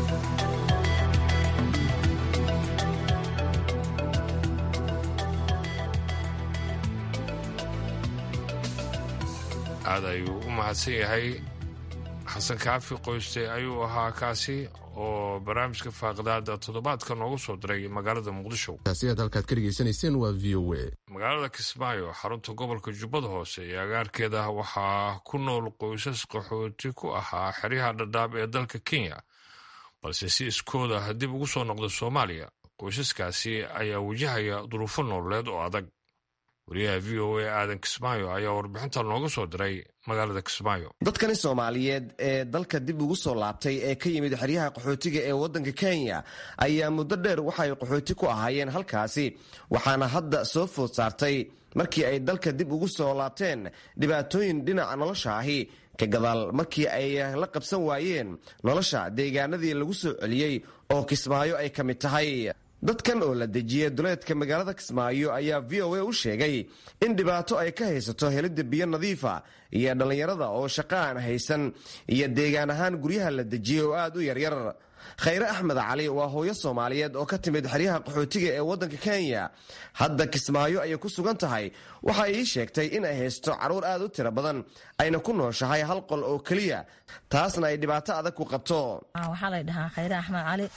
aad ayuu u mahadsan yahay xasan kaafi qoyste ayuu ahaa kaasi oo barnaamijka faaqidaada toddobaadka noogu soo diray magaalada muqdisho. taasi aad halkaad ka dhegaysanayseen waa v o a. magaalada kismaayo xarunta gobolka jubbada hoose iyo agaarkeeda waxaa ku nool qoysas qaxooti ku ahaa xeryaha dhadhaab ee dalka Kenya, balse si iskooda dib ugu soo noqda Soomaaliya. qoysaskaasi ayaa wajahaya duruufo nololeed oo adag. wariyaha v o a aadan Kismaayo ayaa warbixinta nooga soo diray magaalada Kismaayo. dadkani Soomaaliyeed ee dalka dib ugu soo laabtay ee ka yimid xeryaha qaxootiga ee waddanka Kenya ayaa muddo dheer waxay qaxooti ku ahaayeen halkaasi, waxaana hadda soo food saartay markii ay dalka dib ugu soo laabteen dhibaatooyin dhinaca nolosha ahi ka gadaal markii ay la qabsan waayeen nolosha deegaanadii lagu soo celiyey oo Kismaayo ay ka mid tahay. dadkan oo la dejiyey duleedka magaalada Kismaayo ayaa v o a u sheegay in dhibaato ay ka haysato helidda biyo nadiifa iyo dhallinyarada oo shaqo aan haysan iyo deegaan ahaan guryaha la dejiyey oo aad u yaryar. Khayre Axmed Cali waa hooyo Soomaaliyeed oo ka timid xeryaha qaxootiga ee waddanka Kenya, hadda Kismaayo ayay ku sugan tahay. waxa ay sheegtay in ay haysto caruur aad u tiro badan, ayna ku nooshahay hal qol oo keliya, taasna ay dhibaato adag ku qabto. waxaa la dhahaa Khayre Axmed Cali,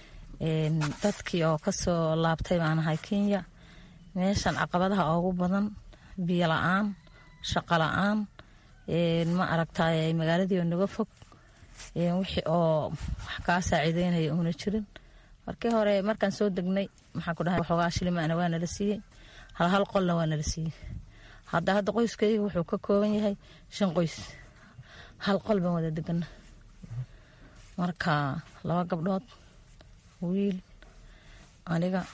dadkii oo ka soo laabtay baan ahay Kenya. meeshan caqabadaha ugu badan biyo la'aan, shaqo la'aan, ma aragtay magaaladii oo naga fog, wixii oo wax ka saaciideynaya una jirin. markii hore markaan soo degnay maxaa ku dhahay waxoogaa shilimaana waa nala siiyey, hal qolna waa nala siiyey. hadda qoyskayga wuxuu ka kooban yahay 5 qoys, hal qol baan wada degana. marka 2 gabdhood, wiil, aniga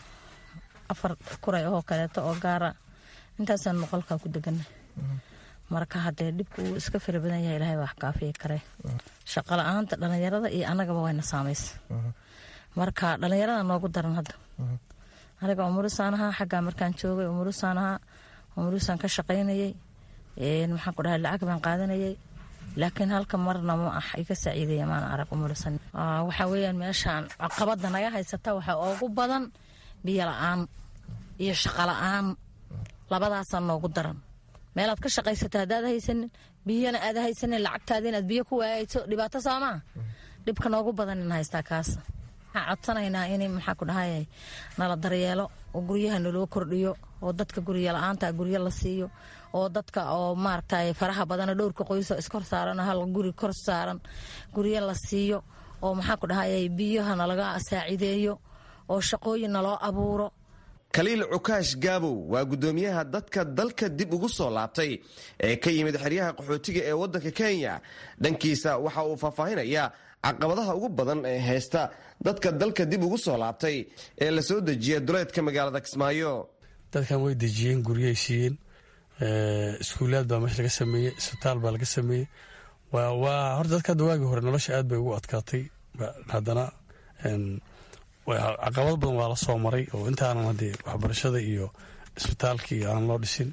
4 kuray oo kaleeto oo gaara, intaasaan qolka ku degana. marka haddee dhibku uu iska fara badan yahay, ilaahay wax kaafiye kare. shaqo la'aanta dhalinyarada iyo anagaba wayna saamaysa. marka dhalinyarada noogu daran hadda. aniga umurusaan ahaa, xaggaa markaan joogay umurusaan ka shaqaynayay, maxaan ku dhahay lacag baan qaadanayay, laakiin halka marna ma ah iga saaciideeya maan arag umursan. waxaa weeyaan meeshaan caqabada naga haysata waxaa ugu badan biyo la'aan iyo shaqo la'aan, labadaasaa noogu daran. meelaad ka shaqaysato haddaad haysanin, biyana aad haysanin, lacagtaada inaad biyo ku waayayso, dhibaato soomaa. dhibka noogu badan in haystaa kaas. waxaan codsanaynaa in maxaa ku dhahay nala daryeelo oo guryaha naloo kordhiyo, oo dadka guryo la'aanta guryo la siiyo, oo dadka oo maaragtay faraha badan dhowrka qoys oo iskor saaran, hal guri kor saaran, guryo la siiyo, oo maxaa ku dhahay biyaha nalaga saaciideeyo, oo shaqooyin naloo abuuro. Khaliil Cukaash Gaabow waa gudoomiyaha dadka dalka dib ugu soo laabtay ee ka yimid xeryaha qaxootiga ee waddanka Kenya. dhankiisa waxa uu faahfaahinayaa caqabadaha ugu badan ee haysta dadka dalka dib ugu soo laabtay ee la soo dejiyay duleedka magaalada Kismaayo. dadkan way dejiyeen, guryahay siiyeen, iskuulaad baa meesha laga sameeyey, isbitaal baa laga sameeyey. waa horta dadka waagii hore nolosha aad bay ugu adkaatay, haddana caqabad badan waa la soo maray oo intaanan haddee waxbarashada iyo isbitaalka iyo aan loo dhisin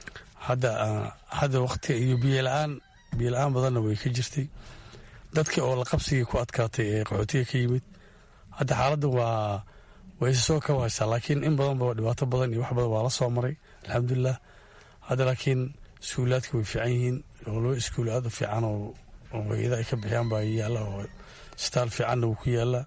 hadda waqti iyo biyola-aan badanna way ka jirtay dadka oo la qabsigii ku adkaatay ee qaxootiga ka yimid hadda xaaladda way isa soo kaba haysaa laakiin in badanba dhibaato badan iyo wax badan waa la soo maray alxamdulilah hadda laakiin iskuulaadka way fiican yihiin oo loo iskuul aad u fiican oo hay-ada ay ka bixiyaan baa yaalla oo isbitaal fiicanna wuu ku yaallaa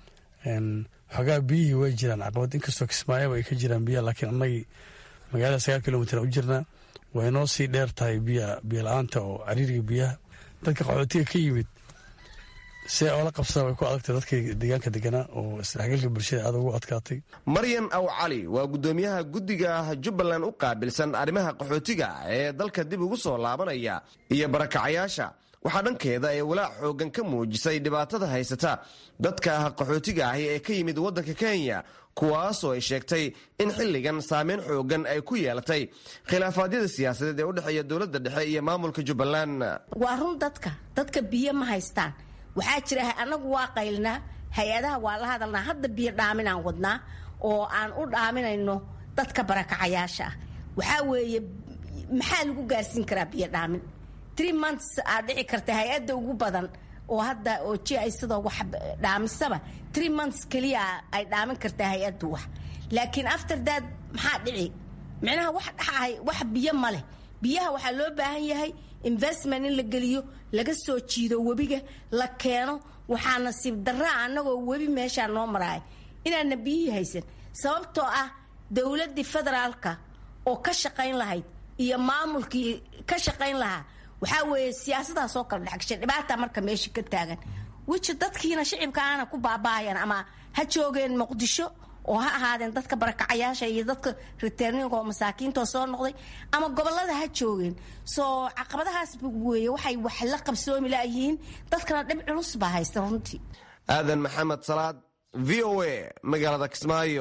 xoogaa biyihii way jiraan caqabad inkastoo kismaayaba ay ka jiraan biyaha laakiin annagii magaalada 9 kilomitr u jirnaa way noo sii dheer tahay biyola-aanta oo cariiriga biyaha dadka qaxootiga ka yimid si oola qabsada way ku adagtay dadka deegaanka deganaa oo isdhexgalka bulshada aad ugu adkaatay. Maryan Aw Cali waa gudoomiyaha guddiga Jubbaland u qaabilsan arrimaha qaxootiga ee dalka dib ugu soo laabanaya iyo barakacayaasha waxaa dhankeeda ee walaac xoogan ka muujisay dhibaatada haysata dadka qaxootiga ahi ee ka yimid waddanka Kenya kuwaasoo ay sheegtay in xilligan saameyn xoogan ay ku yeelatay khilaafaadyada siyaasadeed ee u dhexeeya dowladda dhexe iyo maamulka Jubbaland. Waa run dadka biyo ma haystaan waxaa jira anagu waa qaylnaa hay-adaha waa la hadalnaa hadda biyo dhaaminaan wadnaa oo aan u dhaaminayno dadka barakacayaasha ah waxaa weeye maxaa lagu gaarsiin karaa biyo dhaamin 3 months aa dhici karta hay-adda ugu badan oo hadda oo sidoo wax dhaamisaba 3 months kaliya ay dhaamin kartaa hay-addu wax laakiin after that maxaa dhici macnaha wax biyo ma leh biyaha waxaa loo baahan yahay investment in la geliyo laga soo jiido webiga la keeno waxaa nasiib darra annagoo webi meeshaa noo maraay inaana biyihii haysan sababtoo ah dowladdii federaalka oo ka shaqayn lahayd iyo maamulkii ka shaqayn lahaa waxaa weeye siyaasadaas oo kala dhexgashay dhibaata marka meesha ka taagan wiji dadkiina shicibka aana ku baaba'ayaan ama ha joogeen muqdisho oo ha ahaadeen dadka barakacayaasha iyo dadka returninga oo masaakiinta soo noqday ama gobolada ha joogeen soo caqabadahaas weeye waxay wax la qabsoomi laayihiin dadkana dhib culus baa haysta runtii. Aadan Maxamed Salaad VOA magaalada Kismaayo.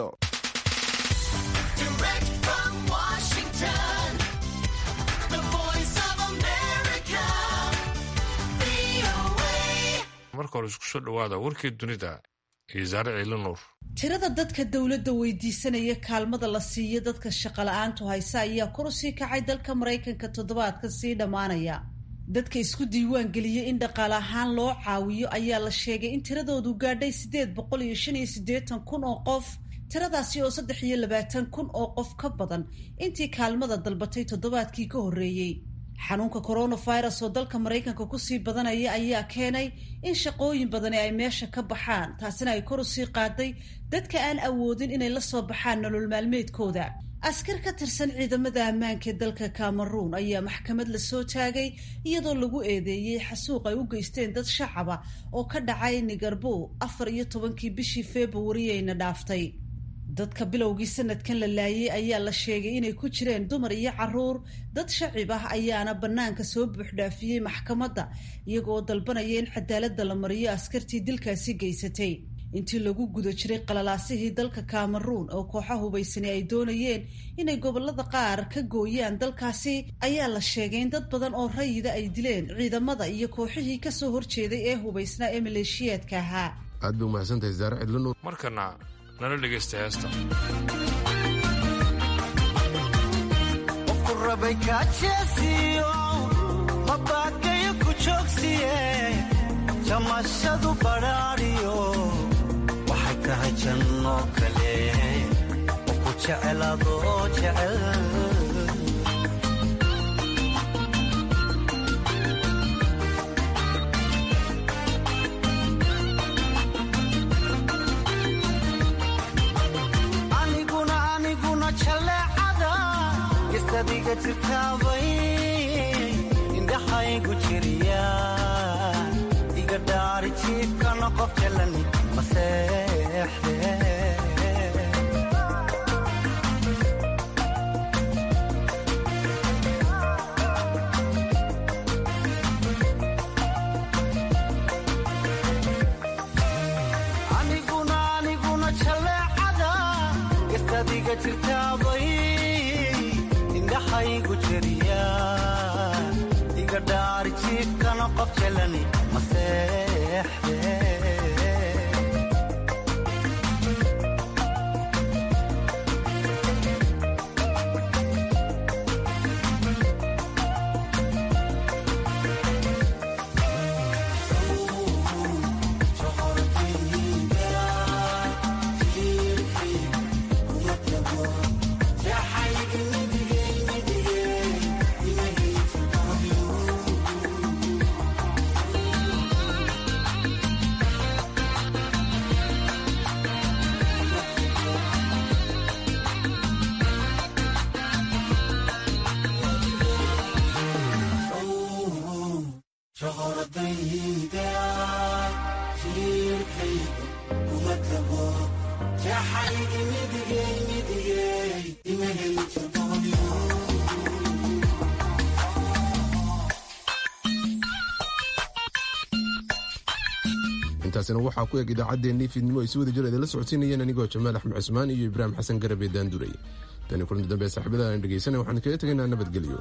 marka hore isku soo dhawaada warkii dunida iyo Zaare Ciilanuur. Tirada dadka dawladda weydiisanaya kaalmada la siiyo dadka shaqo la'aantu haysa ayaa kor u sii kacay dalka Mareykanka toddobaadka sii dhamaanaya. Dadka isku diiwaan geliyay in dhaqaale ahaan loo caawiyo ayaa la sheegay in tiradoodu gaadhay 885,000 oo qof. Tiradaasi oo 23,000 oo qof ka badan intii kaalmada dalbatay toddobaadkii ka horreeyay. xanuunka coronavirus oo dalka Mareykanka ku sii badanaya ayaa keenay in shaqooyin badan ay meesha ka baxaan taasina ay kor u sii qaaday dadka aan awoodin inay la soo baxaan nolol maalmeedkooda. askar ka tirsan ciidamada ammaanka ee dalka Cameroon ayaa maxkamad la soo taagay iyadoo lagu eedeeyay xasuuq ay u geysteen dad shacab ah oo ka dhacay Nigarbo 14 bishii February-na dhaaftay. dadka bilowgii sanadkan la laayay ayaa la sheegay inay ku jireen dumar iyo caruur dad shacib ah ayaana banaanka soo buuxdhaafiyay maxkamadda iyagoo dalbanaya in cadaaladda la mariyo askartii dilkaasi geysatay intii lagu guda jiray qalalaasihii dalka Cameroon oo kooxaha hubaysani ay doonayeen inay gobolada qaar ka gooyaan dalkaasi ayaa la sheegay in dad badan oo rayida ay dileen ciidamada iyo kooxihii ka soo horjeeday ee hubaysnaa ee maleeshiyaadka ahaa. aad buu mahadsantahay Zaare Ciilanuur. markana nala dhegeysta heesta rabay kaajesiyo mabakayo ku joogsiye jamashadu badhaadhiyo waxay tahay janno kale oo ku jecelaadoo jecel adiga jirtaabay indhaxaygu jiriya iga dhaari jiifkana qof jalan maseexde aniguna jaleecada gastadiga jirtaabay indhaxaygu jiriya iga dhaari jiifkana qof jelani maseexde intaasina waxaa ku eg idaacaddeenii fiidnimo ay si wada jir idinla socodsiinayeen anigoo jamaal axmed cusmaan iyo ibraahim xasan garabe daanduray tani kulanti dambe saaxiibada aan dhegaysanay waxaan kaga tegaynaa nabadgelyo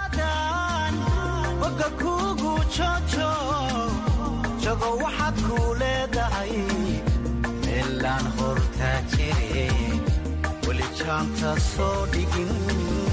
boga kugu jogo waxaad kuu leedahay meelaan hortaa jire weli jaanta soo dhigin